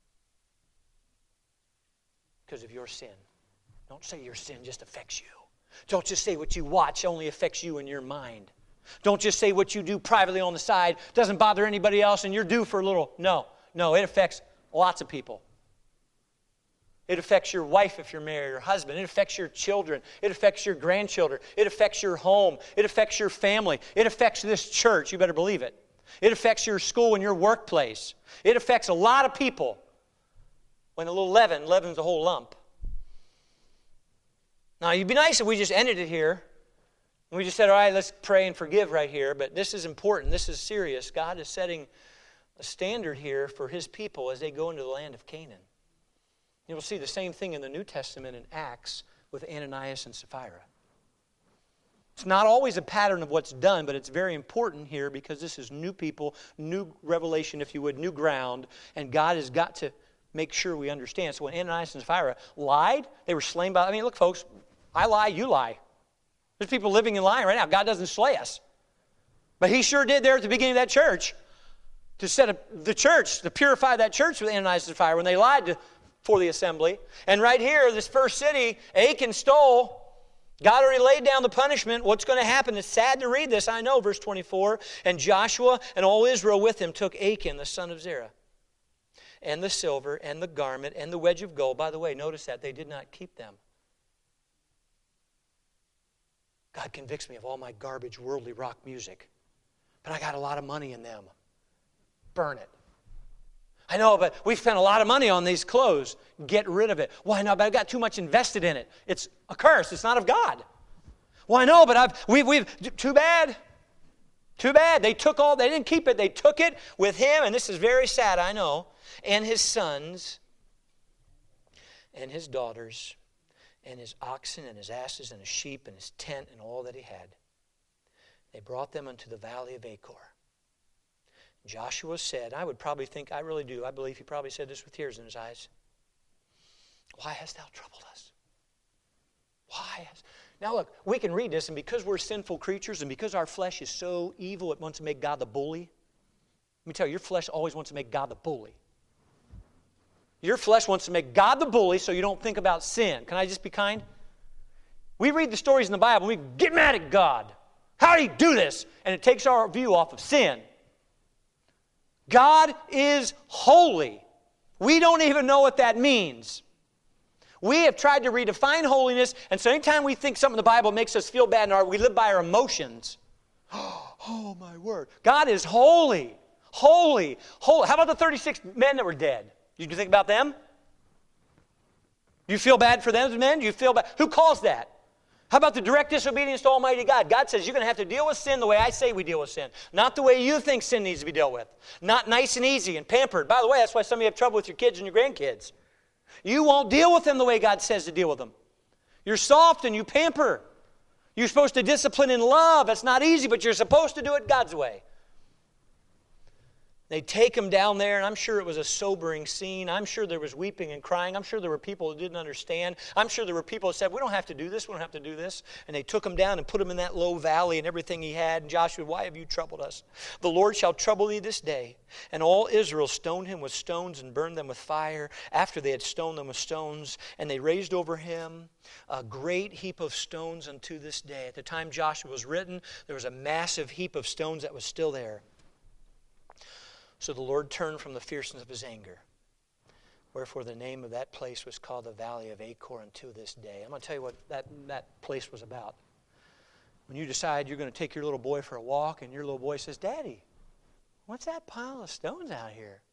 because of your sin. Don't say your sin just affects you. Don't just say what you watch only affects you in your mind. Don't just say what you do privately on the side doesn't bother anybody else and you're due for a little. No, it affects lots of people. It affects your wife if you're married, or husband. It affects your children. It affects your grandchildren. It affects your home. It affects your family. It affects this church. You better believe it. It affects your school and your workplace. It affects a lot of people. When a little leaven's a whole lump. Now, it'd be nice if we just ended it here. And we just said, all right, let's pray and forgive right here. But this is important. This is serious. God is setting a standard here for His people as they go into the land of Canaan. You'll see the same thing in the New Testament in Acts with Ananias and Sapphira. It's not always a pattern of what's done, but it's very important here because this is new people, new revelation, if you would, new ground, and God has got to make sure we understand. So when Ananias and Sapphira lied, they were slain by, look, folks, I lie, you lie. There's people living in lying right now. God doesn't slay us. But He sure did there at the beginning of that church to set up the church, to purify that church with Ananias and Sapphira when they lied for the assembly. And right here, this first city, Achan stole. God already laid down the punishment. What's going to happen? It's sad to read this, I know, verse 24. And Joshua and all Israel with him took Achan, the son of Zerah, and the silver, and the garment, and the wedge of gold. By the way, notice that they did not keep them. God convicts me of all my garbage, worldly rock music. But I got a lot of money in them. Burn it. I know, but we spent a lot of money on these clothes. Get rid of it. Why not? But I've got too much invested in it. It's a curse. It's not of God. Well, I know, but we've too bad. Too bad. They didn't keep it. They took it with him, and this is very sad, I know, and his sons and his daughters and his oxen and his asses and his sheep and his tent and all that he had. They brought them unto the valley of Achor. Joshua said, I believe he probably said this with tears in his eyes. Why hast thou troubled us? Now look, we can read this, and because we're sinful creatures and because our flesh is so evil, it wants to make God the bully. Let me tell you, your flesh always wants to make God the bully. Your flesh wants to make God the bully so you don't think about sin. Can I just be kind? We read the stories in the Bible and we get mad at God. How did He do this? And it takes our view off of sin. God is holy. We don't even know what that means. We have tried to redefine holiness, and so anytime we think something in the Bible makes us feel bad, we live by our emotions. Oh, my word. God is holy. Holy. Holy. How about the 36 men that were dead? Did you think about them? Do you feel bad for them, men? Do you feel bad? Who caused that? How about the direct disobedience to Almighty God? God says you're going to have to deal with sin the way I say we deal with sin. Not the way you think sin needs to be dealt with. Not nice and easy and pampered. By the way, that's why some of you have trouble with your kids and your grandkids. You won't deal with them the way God says to deal with them. You're soft and you pamper. You're supposed to discipline in love. It's not easy, but you're supposed to do it God's way. They take him down there, and I'm sure it was a sobering scene. I'm sure there was weeping and crying. I'm sure there were people who didn't understand. I'm sure there were people who said, we don't have to do this, we don't have to do this. And they took him down and put him in that low valley and everything he had. And Joshua, why have you troubled us? The Lord shall trouble thee this day. And all Israel stoned him with stones and burned them with fire after they had stoned them with stones. And they raised over him a great heap of stones unto this day. At the time Joshua was written, there was a massive heap of stones that was still there. So the Lord turned from the fierceness of his anger. Wherefore the name of that place was called the Valley of Achor unto this day. I'm going to tell you what that place was about. When you decide you're going to take your little boy for a walk and your little boy says, Daddy, what's that pile of stones out here?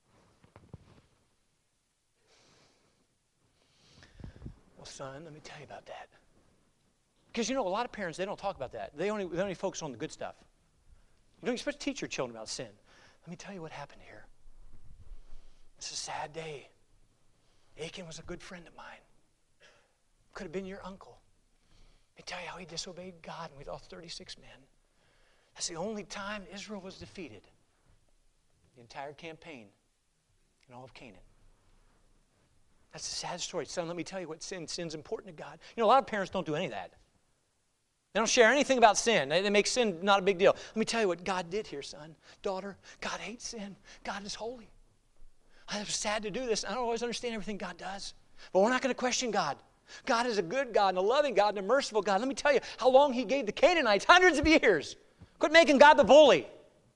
Well, son, let me tell you about that. Because a lot of parents, they don't talk about that. They only focus on the good stuff. You're supposed to teach your children about sin. Let me tell you what happened here. It's a sad day. Achan was a good friend of mine. Could have been your uncle. Let me tell you how he disobeyed God and we lost 36 men. That's the only time Israel was defeated. The entire campaign in all of Canaan. That's a sad story. Son, let me tell you what sin's important to God. A lot of parents don't do any of that. They don't share anything about sin. They make sin not a big deal. Let me tell you what God did here, son, daughter. God hates sin. God is holy. I'm sad to do this. I don't always understand everything God does. But we're not going to question God. God is a good God and a loving God and a merciful God. Let me tell you how long He gave the Canaanites, hundreds of years. Quit making God the bully.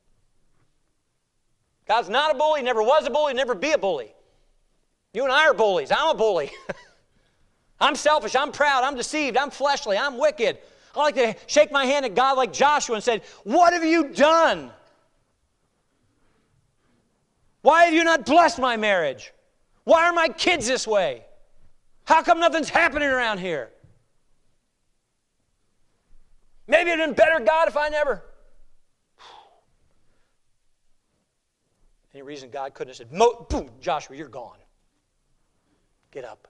God's not a bully, never was a bully, never be a bully. You and I are bullies. I'm a bully. I'm selfish, I'm proud, I'm deceived, I'm fleshly, I'm wicked. I like to shake my hand at God like Joshua and say, what have you done? Why have you not blessed my marriage? Why are my kids this way? How come nothing's happening around here? Maybe it'd been better, God, if I never. Any reason God couldn't have said, boom, Joshua, you're gone. Get up.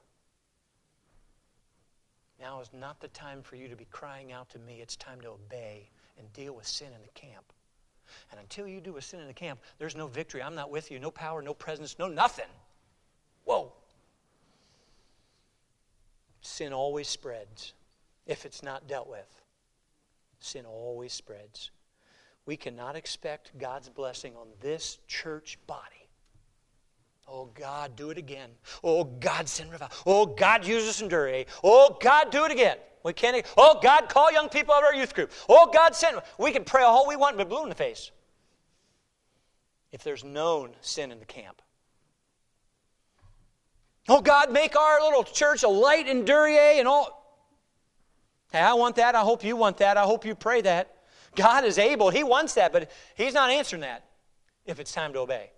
Now is not the time for you to be crying out to me. It's time to obey and deal with sin in the camp. And until you do with sin in the camp, there's no victory. I'm not with you. No power, no presence, no nothing. Whoa. Sin always spreads if it's not dealt with. Sin always spreads. We cannot expect God's blessing on this church body. Oh, God, do it again. Oh, God, send revival. Oh, God, use us in Duryea. Oh, God, do it again. We can't. Oh, God, call young people out of our youth group. Oh, God, send. We can pray all we want but blue in the face. If there's known sin in the camp. Oh, God, make our little church a light in Duryea and all. Hey, I want that. I hope you want that. I hope you pray that. God is able. He wants that, but He's not answering that if it's time to obey.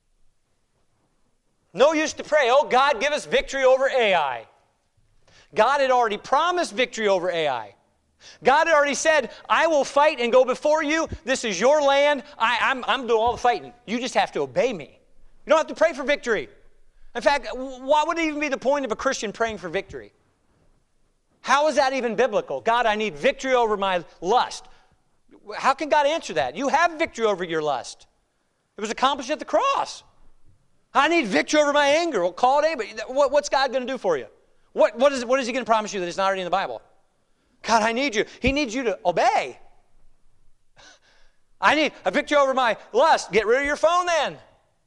No use to pray, oh, God, give us victory over Ai. God had already promised victory over Ai. God had already said, I will fight and go before you. This is your land. I'm doing all the fighting. You just have to obey me. You don't have to pray for victory. In fact, what would even be the point of a Christian praying for victory? How is that even biblical? God, I need victory over my lust. How can God answer that? You have victory over your lust. It was accomplished at the cross. I need victory over my anger. Well, call it what's God going to do for you? What is He going to promise you that is not already in the Bible? God, I need you. He needs you to obey. I need a victory over my lust. Get rid of your phone then.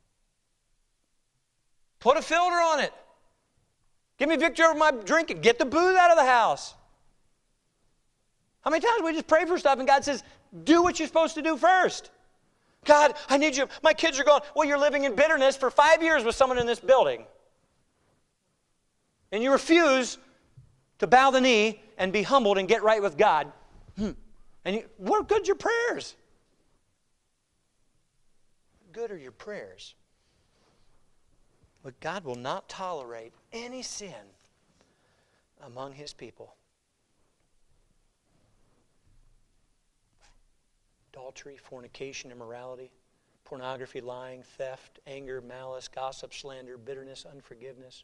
Put a filter on it. Give me victory over my drinking. Get the booze out of the house. How many times we just pray for stuff and God says, do what you're supposed to do first. God, I need you. My kids are gone. Well, you're living in bitterness for 5 years with someone in this building. And you refuse to bow the knee and be humbled and get right with God. And what good are your prayers? What good are your prayers? But God will not tolerate any sin among His people. Adultery, fornication, immorality, pornography, lying, theft, anger, malice, gossip, slander, bitterness, unforgiveness.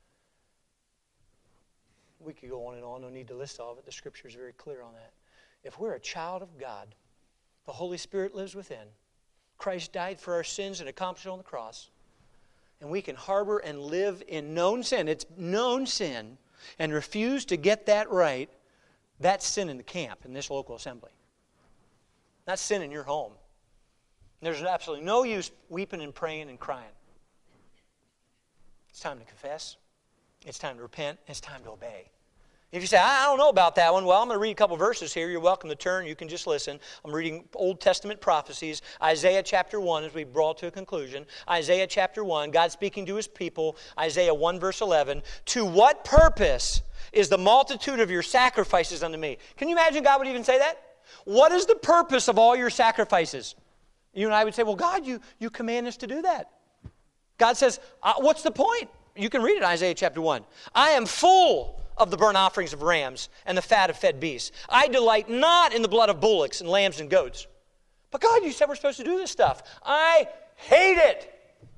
We could go on and on. No need to list all of it. The Scripture is very clear on that. If we're a child of God, the Holy Spirit lives within. Christ died for our sins and accomplished it on the cross. And we can harbor and live in known sin. It's known sin. And refuse to get that right. That's sin in the camp, in this local assembly. That's sin in your home. There's absolutely no use weeping and praying and crying. It's time to confess. It's time to repent. It's time to obey. If you say, I don't know about that one, well, I'm going to read a couple verses here. You're welcome to turn. You can just listen. I'm reading Old Testament prophecies. Isaiah chapter 1, as we brought to a conclusion. Isaiah chapter 1, God speaking to His people. Isaiah 1 verse 11. To what purpose is the multitude of your sacrifices unto me? Can you imagine God would even say that? What is the purpose of all your sacrifices? You and I would say, well, God, you command us to do that. God says, what's the point? You can read it in Isaiah chapter 1. I am full of the burnt offerings of rams and the fat of fed beasts. I delight not in the blood of bullocks and lambs and goats. But God, you said we're supposed to do this stuff. I hate it.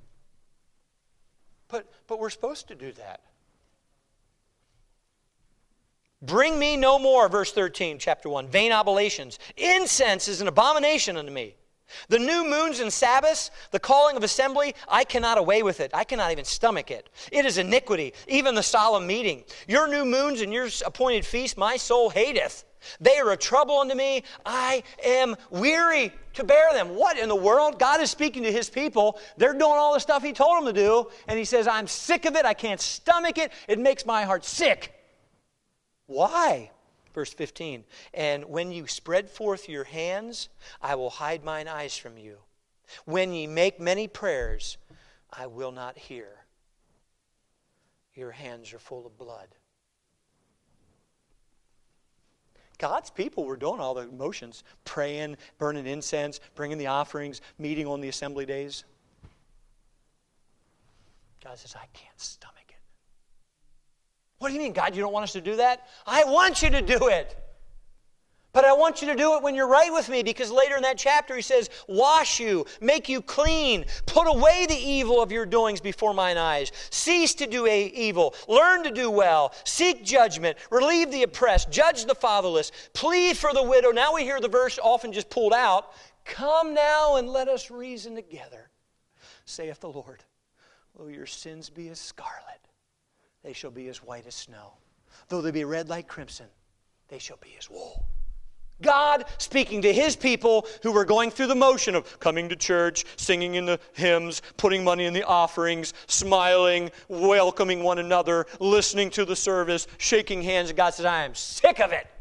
But we're supposed to do that. Bring me no more, verse 13, chapter 1, vain oblations. Incense is an abomination unto me. The new moons and Sabbaths, the calling of assembly, I cannot away with it. I cannot even stomach it. It is iniquity, even the solemn meeting. Your new moons and your appointed feasts, my soul hateth. They are a trouble unto me. I am weary to bear them. What in the world? God is speaking to His people. They're doing all the stuff He told them to do. And He says, I'm sick of it. I can't stomach it. It makes my heart sick. Why? Verse 15, and when you spread forth your hands, I will hide mine eyes from you. When ye make many prayers, I will not hear. Your hands are full of blood. God's people were doing all the motions, praying, burning incense, bringing the offerings, meeting on the assembly days. God says, I can't stomach it. What do you mean, God, you don't want us to do that? I want you to do it. But I want you to do it when you're right with me, because later in that chapter He says, wash you, make you clean, put away the evil of your doings before mine eyes. Cease to do evil, learn to do well, seek judgment, relieve the oppressed, judge the fatherless, plead for the widow. Now we hear the verse often just pulled out. Come now and let us reason together, saith the Lord. Though your sins be as scarlet, they shall be as white as snow. Though they be red like crimson, they shall be as wool. God speaking to His people who were going through the motion of coming to church, singing in the hymns, putting money in the offerings, smiling, welcoming one another, listening to the service, shaking hands. And God says, I am sick of it.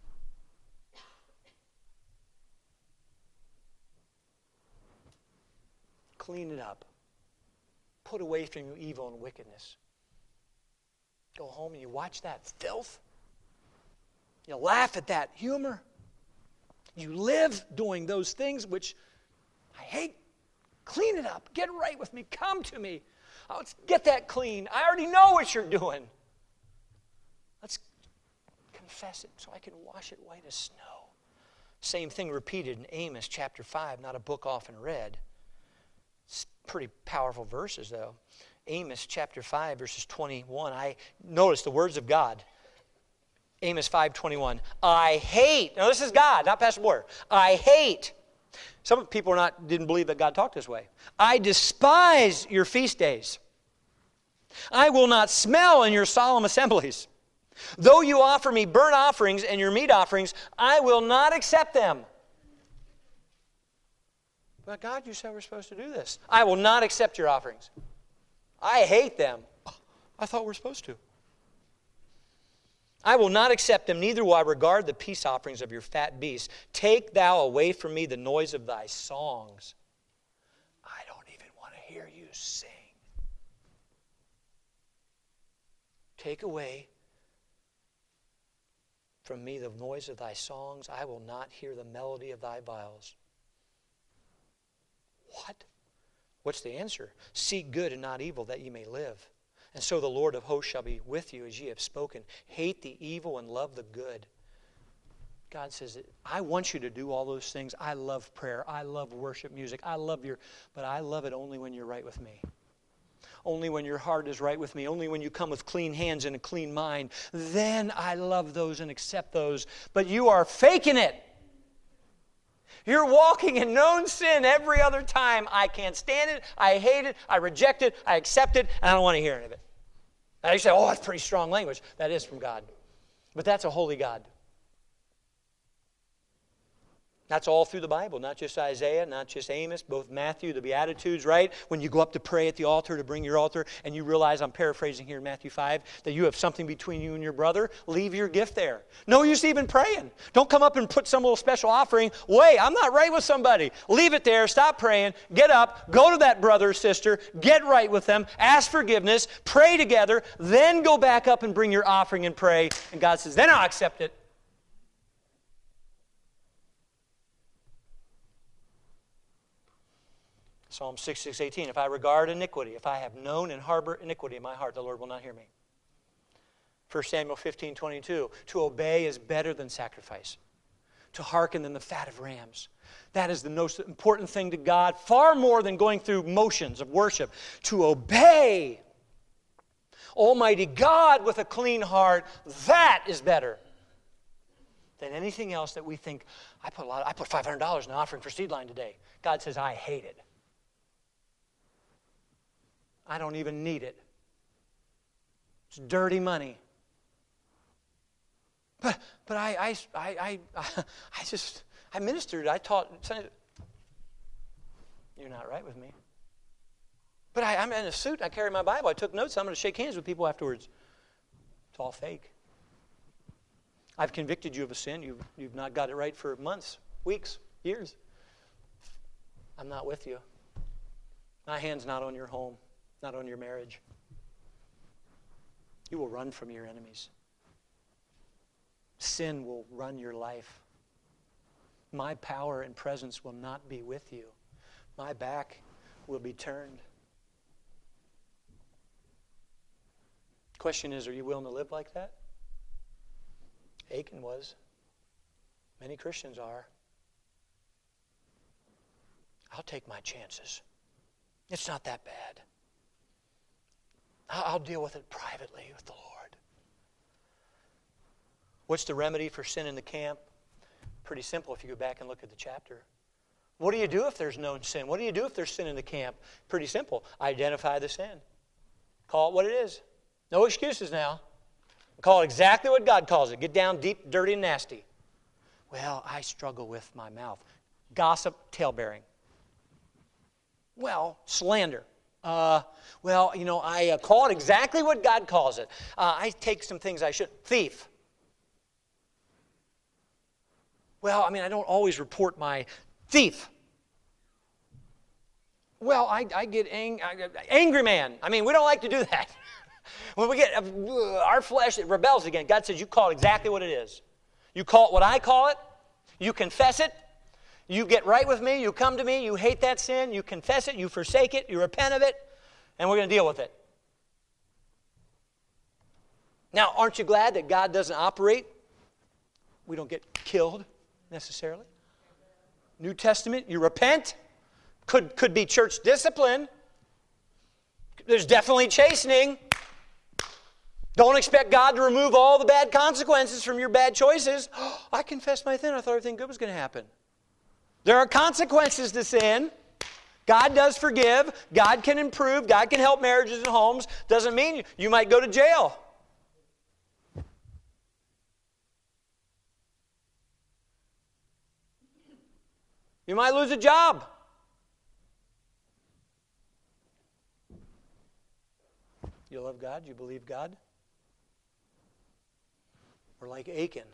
Clean it up. Put away from you evil and wickedness. Go home and you watch that filth. You laugh at that humor. You live doing those things which I hate. Clean it up. Get right with me. Come to me. Let's get that clean. I already know what you're doing. Let's confess it so I can wash it white as snow. Same thing repeated in Amos chapter 5, not a book often read. It's pretty powerful verses though. Amos chapter 5 verses 21. I notice the words of God. Amos 5:21. I hate. Now this is God, not Pastor Boyer. I hate. Some people didn't believe that God talked this way. I despise your feast days. I will not smell in your solemn assemblies. Though you offer me burnt offerings and your meat offerings, I will not accept them. But God, you said we're supposed to do this. I will not accept your offerings. I hate them. I thought we're supposed to. I will not accept them, neither will I regard the peace offerings of your fat beasts. Take thou away from me the noise of thy songs. I don't even want to hear you sing. Take away from me the noise of thy songs. I will not hear the melody of thy viols. What? What's the answer? Seek good and not evil, that ye may live. And so the Lord of hosts shall be with you as ye have spoken. Hate the evil and love the good. God says, I want you to do all those things. I love prayer. I love worship music. But I love it only when you're right with me. Only when your heart is right with me. Only when you come with clean hands and a clean mind. Then I love those and accept those. But you are faking it. You're walking in known sin every other time. I can't stand it. I hate it. I reject it. I accept it. And I don't want to hear any of it. Now you say, oh, that's pretty strong language. That is from God. But that's a holy God. That's all through the Bible, not just Isaiah, not just Amos, both Matthew, the Beatitudes, right? When you go up to pray at the altar to bring your altar and you realize, I'm paraphrasing here in Matthew 5, that you have something between you and your brother, leave your gift there. No use even praying. Don't come up and put some little special offering. Wait, I'm not right with somebody. Leave it there. Stop praying. Get up. Go to that brother or sister. Get right with them. Ask forgiveness. Pray together. Then go back up and bring your offering and pray. And God says, then I'll accept it. Psalm 66:18, if I regard iniquity, if I have known and harbor iniquity in my heart, the Lord will not hear me. 1 Samuel 15:22, to obey is better than sacrifice, to hearken than the fat of rams. That is the most important thing to God, far more than going through motions of worship. To obey Almighty God with a clean heart, that is better than anything else that we think, I put $500 in an offering for Seedline today. God says, I hate it. I don't even need it. It's dirty money. But I ministered. I taught. You're not right with me. But I'm in a suit. I carry my Bible. I took notes. I'm going to shake hands with people afterwards. It's all fake. I've convicted you of a sin. You've not got it right for months, weeks, years. I'm not with you. My hand's not on your home. Not on your marriage. You will run from your enemies. Sin will run your life. My power and presence will not be with you. My back will be turned. Question is, are you willing to live like that? Achan was. Many Christians are. I'll take my chances. It's not that bad. I'll deal with it privately with the Lord. What's the remedy for sin in the camp? Pretty simple if you go back and look at the chapter. What do you do if there's known sin? What do you do if there's sin in the camp? Pretty simple. Identify the sin. Call it what it is. No excuses now. Call it exactly what God calls it. Get down deep, dirty, and nasty. Well, I struggle with my mouth. Gossip, talebearing. Well, slander. I call it exactly what God calls it. I take some things I shouldn't. Thief. Well, I don't always report my thief. Well, I get angry man. We don't like to do that. When we get our flesh, it rebels again. God says, you call it exactly what it is. You call it what I call it. You confess it. You get right with me. You come to me. You hate that sin. You confess it. You forsake it. You repent of it. And we're going to deal with it. Now, aren't you glad that God doesn't operate? We don't get killed necessarily. New Testament, you repent. Could be church discipline. There's definitely chastening. Don't expect God to remove all the bad consequences from your bad choices. I confessed my sin. I thought everything good was going to happen. There are consequences to sin. God does forgive. God can improve. God can help marriages and homes. Doesn't mean you might go to jail. You might lose a job. You love God? You believe God? Or like Achan,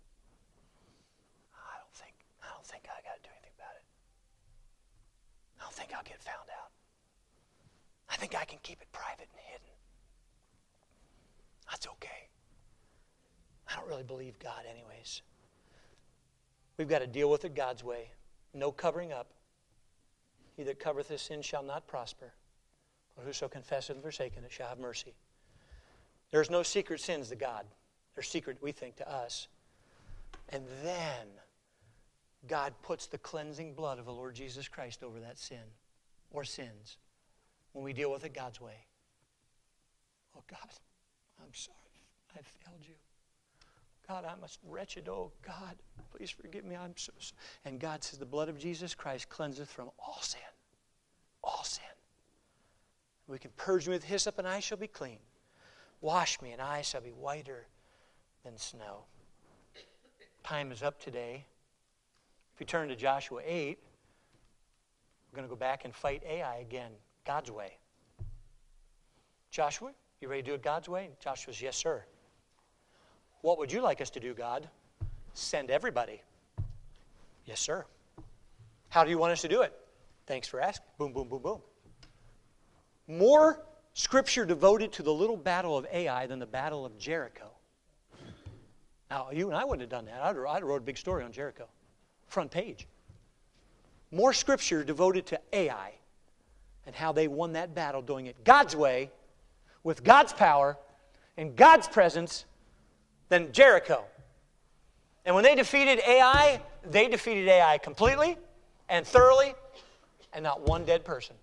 I don't think I got to do anything about it. I don't think I'll get found out. I think I can keep it private and hidden. That's okay. I don't really believe God anyways. We've got to deal with it God's way. No covering up. He that covereth his sin shall not prosper. But whoso confesseth and forsaketh it shall have mercy. There's no secret sins to God. They're secret, we think, to us. And then God puts the cleansing blood of the Lord Jesus Christ over that sin or sins when we deal with it God's way. Oh, God, I'm sorry. I failed you. God, I'm a wretched. Oh, God, please forgive me. I'm so sorry. And God says the blood of Jesus Christ cleanseth from all sin. All sin. We can purge me with hyssop and I shall be clean. Wash me and I shall be whiter than snow. Time is up today. If you turn to Joshua 8, we're going to go back and fight Ai again, God's way. Joshua, you ready to do it God's way? Joshua says, yes, sir. What would you like us to do, God? Send everybody. Yes, sir. How do you want us to do it? Thanks for asking. Boom, boom, boom, boom. More scripture devoted to the little battle of Ai than the battle of Jericho. Now, you and I wouldn't have done that. I'd have wrote a big story on Jericho. Front page. More scripture devoted to Ai and how they won that battle doing it God's way, with God's power and God's presence, than Jericho. And when they defeated Ai completely and thoroughly, and not one dead person.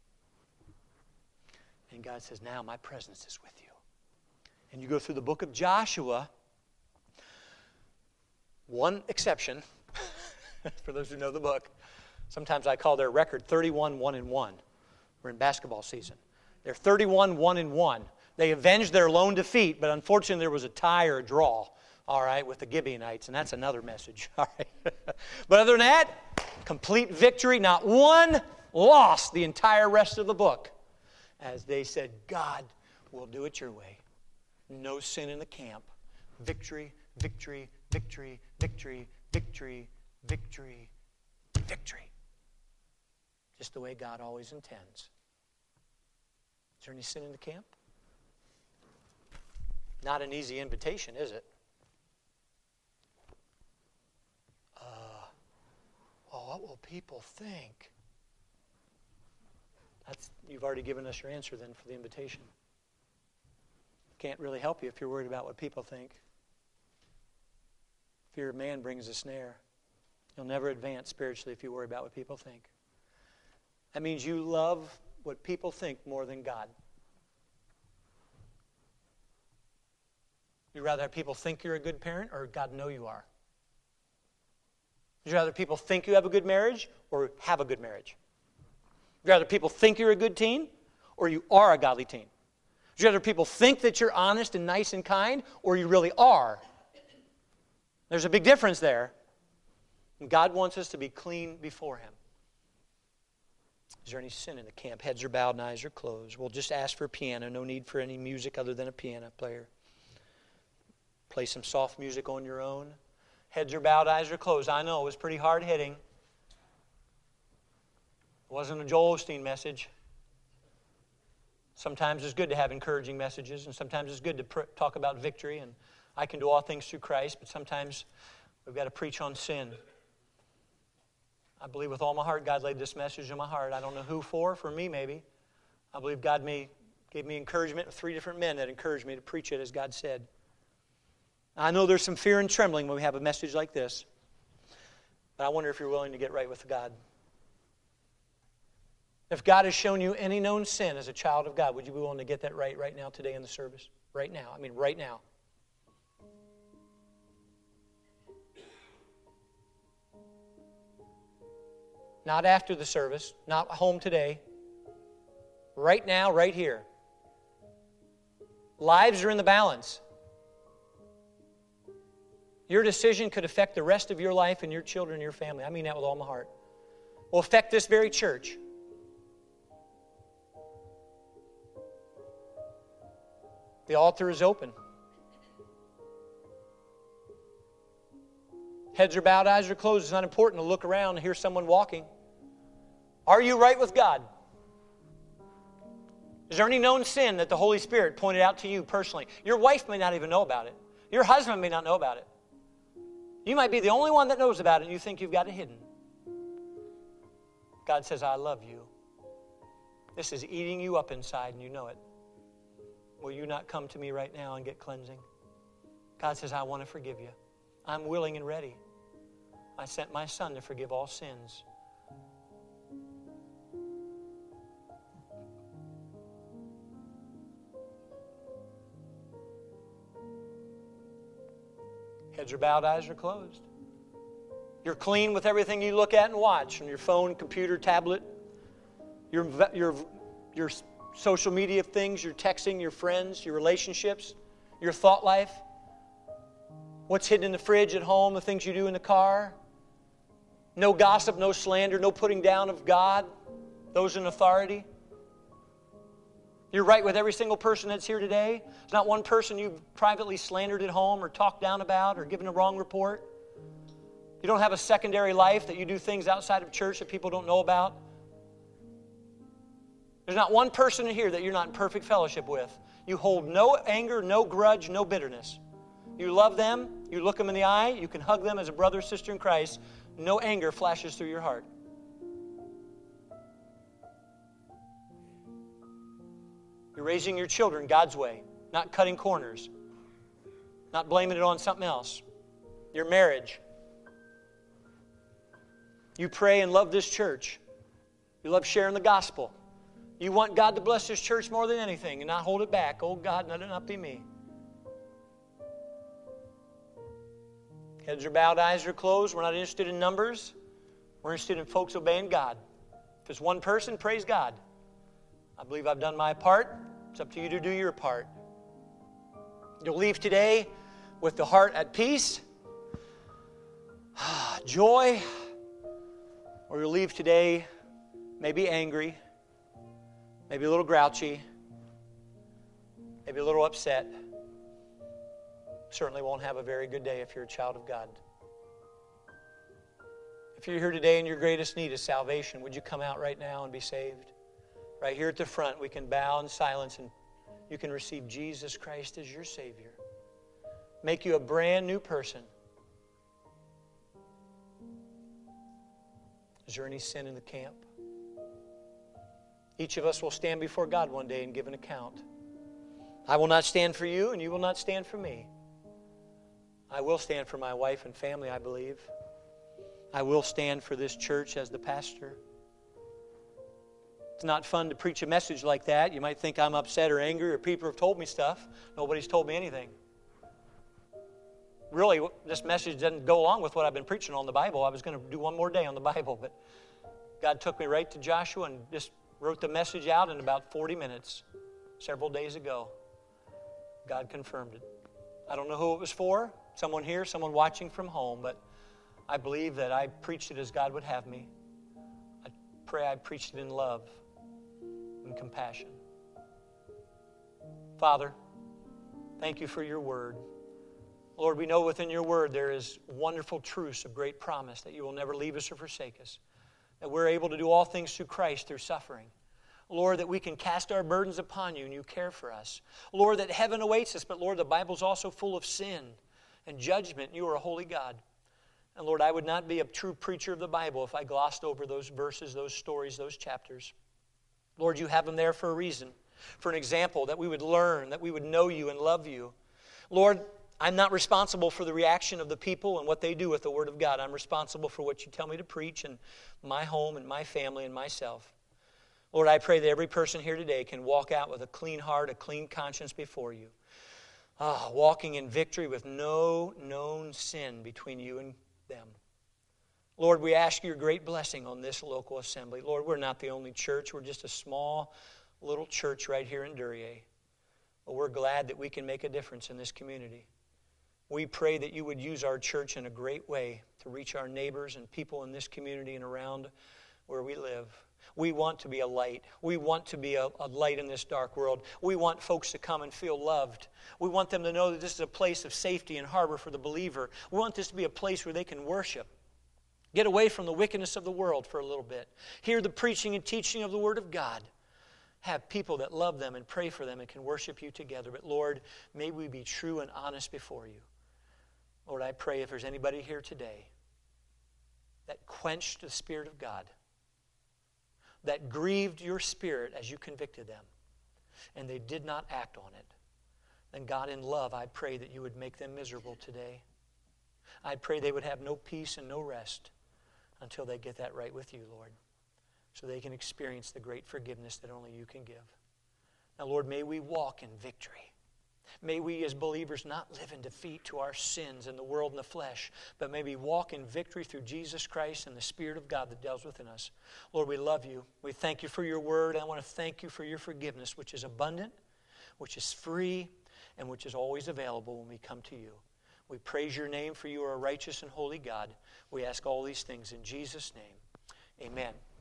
And God says, now my presence is with you. And you go through the book of Joshua, one exception, for those who know the book, sometimes I call their record 31-1-1. We're in basketball season. They're 31-1-1. They avenged their lone defeat, but unfortunately there was a tie or a draw, all right, with the Gibeonites, and that's another message, all right. But other than that, complete victory, not one loss the entire rest of the book. As they said, God will do it your way. No sin in the camp. Victory, victory, victory, victory, victory, victory, victory. Just the way God always intends. Is there any sin in the camp? Not an easy invitation, is it? What will people think? You've already given us your answer then for the invitation. Can't really help you if you're worried about what people think. Fear of man brings a snare. You'll never advance spiritually if you worry about what people think. That means you love what people think more than God. You'd rather have people think you're a good parent or God know you are? Would you rather people think you have a good marriage or have a good marriage? Would you rather people think you're a good teen or you are a godly teen? Would you rather people think that you're honest and nice and kind or you really are? There's a big difference there. And God wants us to be clean before Him. Is there any sin in the camp? Heads are bowed and eyes are closed. We'll just ask for a piano. No need for any music other than a piano player. Play some soft music on your own. Heads are bowed, eyes are closed. I know, it was pretty hard-hitting. It wasn't a Joel Osteen message. Sometimes it's good to have encouraging messages, and sometimes it's good to talk about victory, and I can do all things through Christ, but sometimes we've got to preach on sin. I believe with all my heart God laid this message in my heart. I don't know who for me maybe. I believe God gave me encouragement with 3 different men that encouraged me to preach it as God said. I know there's some fear and trembling when we have a message like this, but I wonder if you're willing to get right with God. If God has shown you any known sin as a child of God, would you be willing to get that right now today in the service? Right now. I mean, right now. Not after the service, not home today. Right now, right here. Lives are in the balance. Your decision could affect the rest of your life and your children and your family. I mean that with all my heart. Will affect this very church. The altar is open. Heads are bowed, eyes are closed. It's not important to look around and hear someone walking. Are you right with God? Is there any known sin that the Holy Spirit pointed out to you personally? Your wife may not even know about it. Your husband may not know about it. You might be the only one that knows about it and you think you've got it hidden. God says, I love you. This is eating you up inside and you know it. Will you not come to me right now and get cleansing? God says, I want to forgive you. I'm willing and ready. I sent my Son to forgive all sins. Heads are bowed, eyes are closed. You're clean with everything you look at and watch on your phone, computer, tablet, your social media things, your texting, your friends, your relationships, your thought life, what's hidden in the fridge at home, the things you do in the car. No gossip, no slander, no putting down of God, those in authority. You're right with every single person that's here today. There's not one person you've privately slandered at home or talked down about or given a wrong report. You don't have a secondary life that you do things outside of church that people don't know about. There's not one person in here that you're not in perfect fellowship with. You hold no anger, no grudge, no bitterness. You love them. You look them in the eye. You can hug them as a brother or sister in Christ. No anger flashes through your heart. You're raising your children God's way, not cutting corners, not blaming it on something else. Your marriage. You pray and love this church. You love sharing the gospel. You want God to bless this church more than anything and not hold it back. Oh God, let it not be me. Heads are bowed, eyes are closed. We're not interested in numbers. We're interested in folks obeying God. If it's one person, praise God. I believe I've done my part. It's up to you to do your part. You'll leave today with the heart at peace, joy, or you'll leave today maybe angry, maybe a little grouchy, maybe a little upset. Certainly won't have a very good day if you're a child of God. If you're here today and your greatest need is salvation, would you come out right now and be saved? Right here at the front, we can bow in silence and you can receive Jesus Christ as your Savior. Make you a brand new person. Is there any sin in the camp? Each of us will stand before God one day and give an account. I will not stand for you and you will not stand for me. I will stand for my wife and family, I believe. I will stand for this church as the pastor. It's not fun to preach a message like that. You might think I'm upset or angry or people have told me stuff. Nobody's told me anything. Really, this message doesn't go along with what I've been preaching on the Bible. I was going to do one more day on the Bible, but God took me right to Joshua and just wrote the message out in about 40 minutes several days ago. God confirmed it. I don't know who it was for, someone here, someone watching from home, but I believe that I preached it as God would have me. I pray I preached it in love and compassion. Father, thank you for your word. Lord, we know within your word there is wonderful truths of great promise that you will never leave us or forsake us, that we're able to do all things through Christ through suffering. Lord, that we can cast our burdens upon you and you care for us. Lord, that heaven awaits us, but Lord, the Bible's also full of sin and judgment. You are a holy God. And Lord, I would not be a true preacher of the Bible if I glossed over those verses, those stories, those chapters. Lord, you have them there for a reason, for an example, that we would learn, that we would know you and love you. Lord, I'm not responsible for the reaction of the people and what they do with the Word of God. I'm responsible for what you tell me to preach in my home and my family and myself. Lord, I pray that every person here today can walk out with a clean heart, a clean conscience before you. Walking in victory with no known sin between you and them. Lord, we ask your great blessing on this local assembly. Lord, we're not the only church. We're just a small little church right here in Duryea. But we're glad that we can make a difference in this community. We pray that you would use our church in a great way to reach our neighbors and people in this community and around where we live. We want to be a light. We want to be a light in this dark world. We want folks to come and feel loved. We want them to know that this is a place of safety and harbor for the believer. We want this to be a place where they can worship. Get away from the wickedness of the world for a little bit. Hear the preaching and teaching of the Word of God. Have people that love them and pray for them and can worship you together. But Lord, may we be true and honest before you. Lord, I pray if there's anybody here today that quenched the Spirit of God, that grieved your Spirit as you convicted them, and they did not act on it, then God, in love, I pray that you would make them miserable today. I pray they would have no peace and no rest until they get that right with you, Lord, so they can experience the great forgiveness that only you can give. Now, Lord, may we walk in victory. May we as believers not live in defeat to our sins and the world and the flesh, but may we walk in victory through Jesus Christ and the Spirit of God that dwells within us. Lord, we love you. We thank you for your word. I want to thank you for your forgiveness, which is abundant, which is free, and which is always available when we come to you. We praise your name, for you are a righteous and holy God. We ask all these things in Jesus' name. Amen.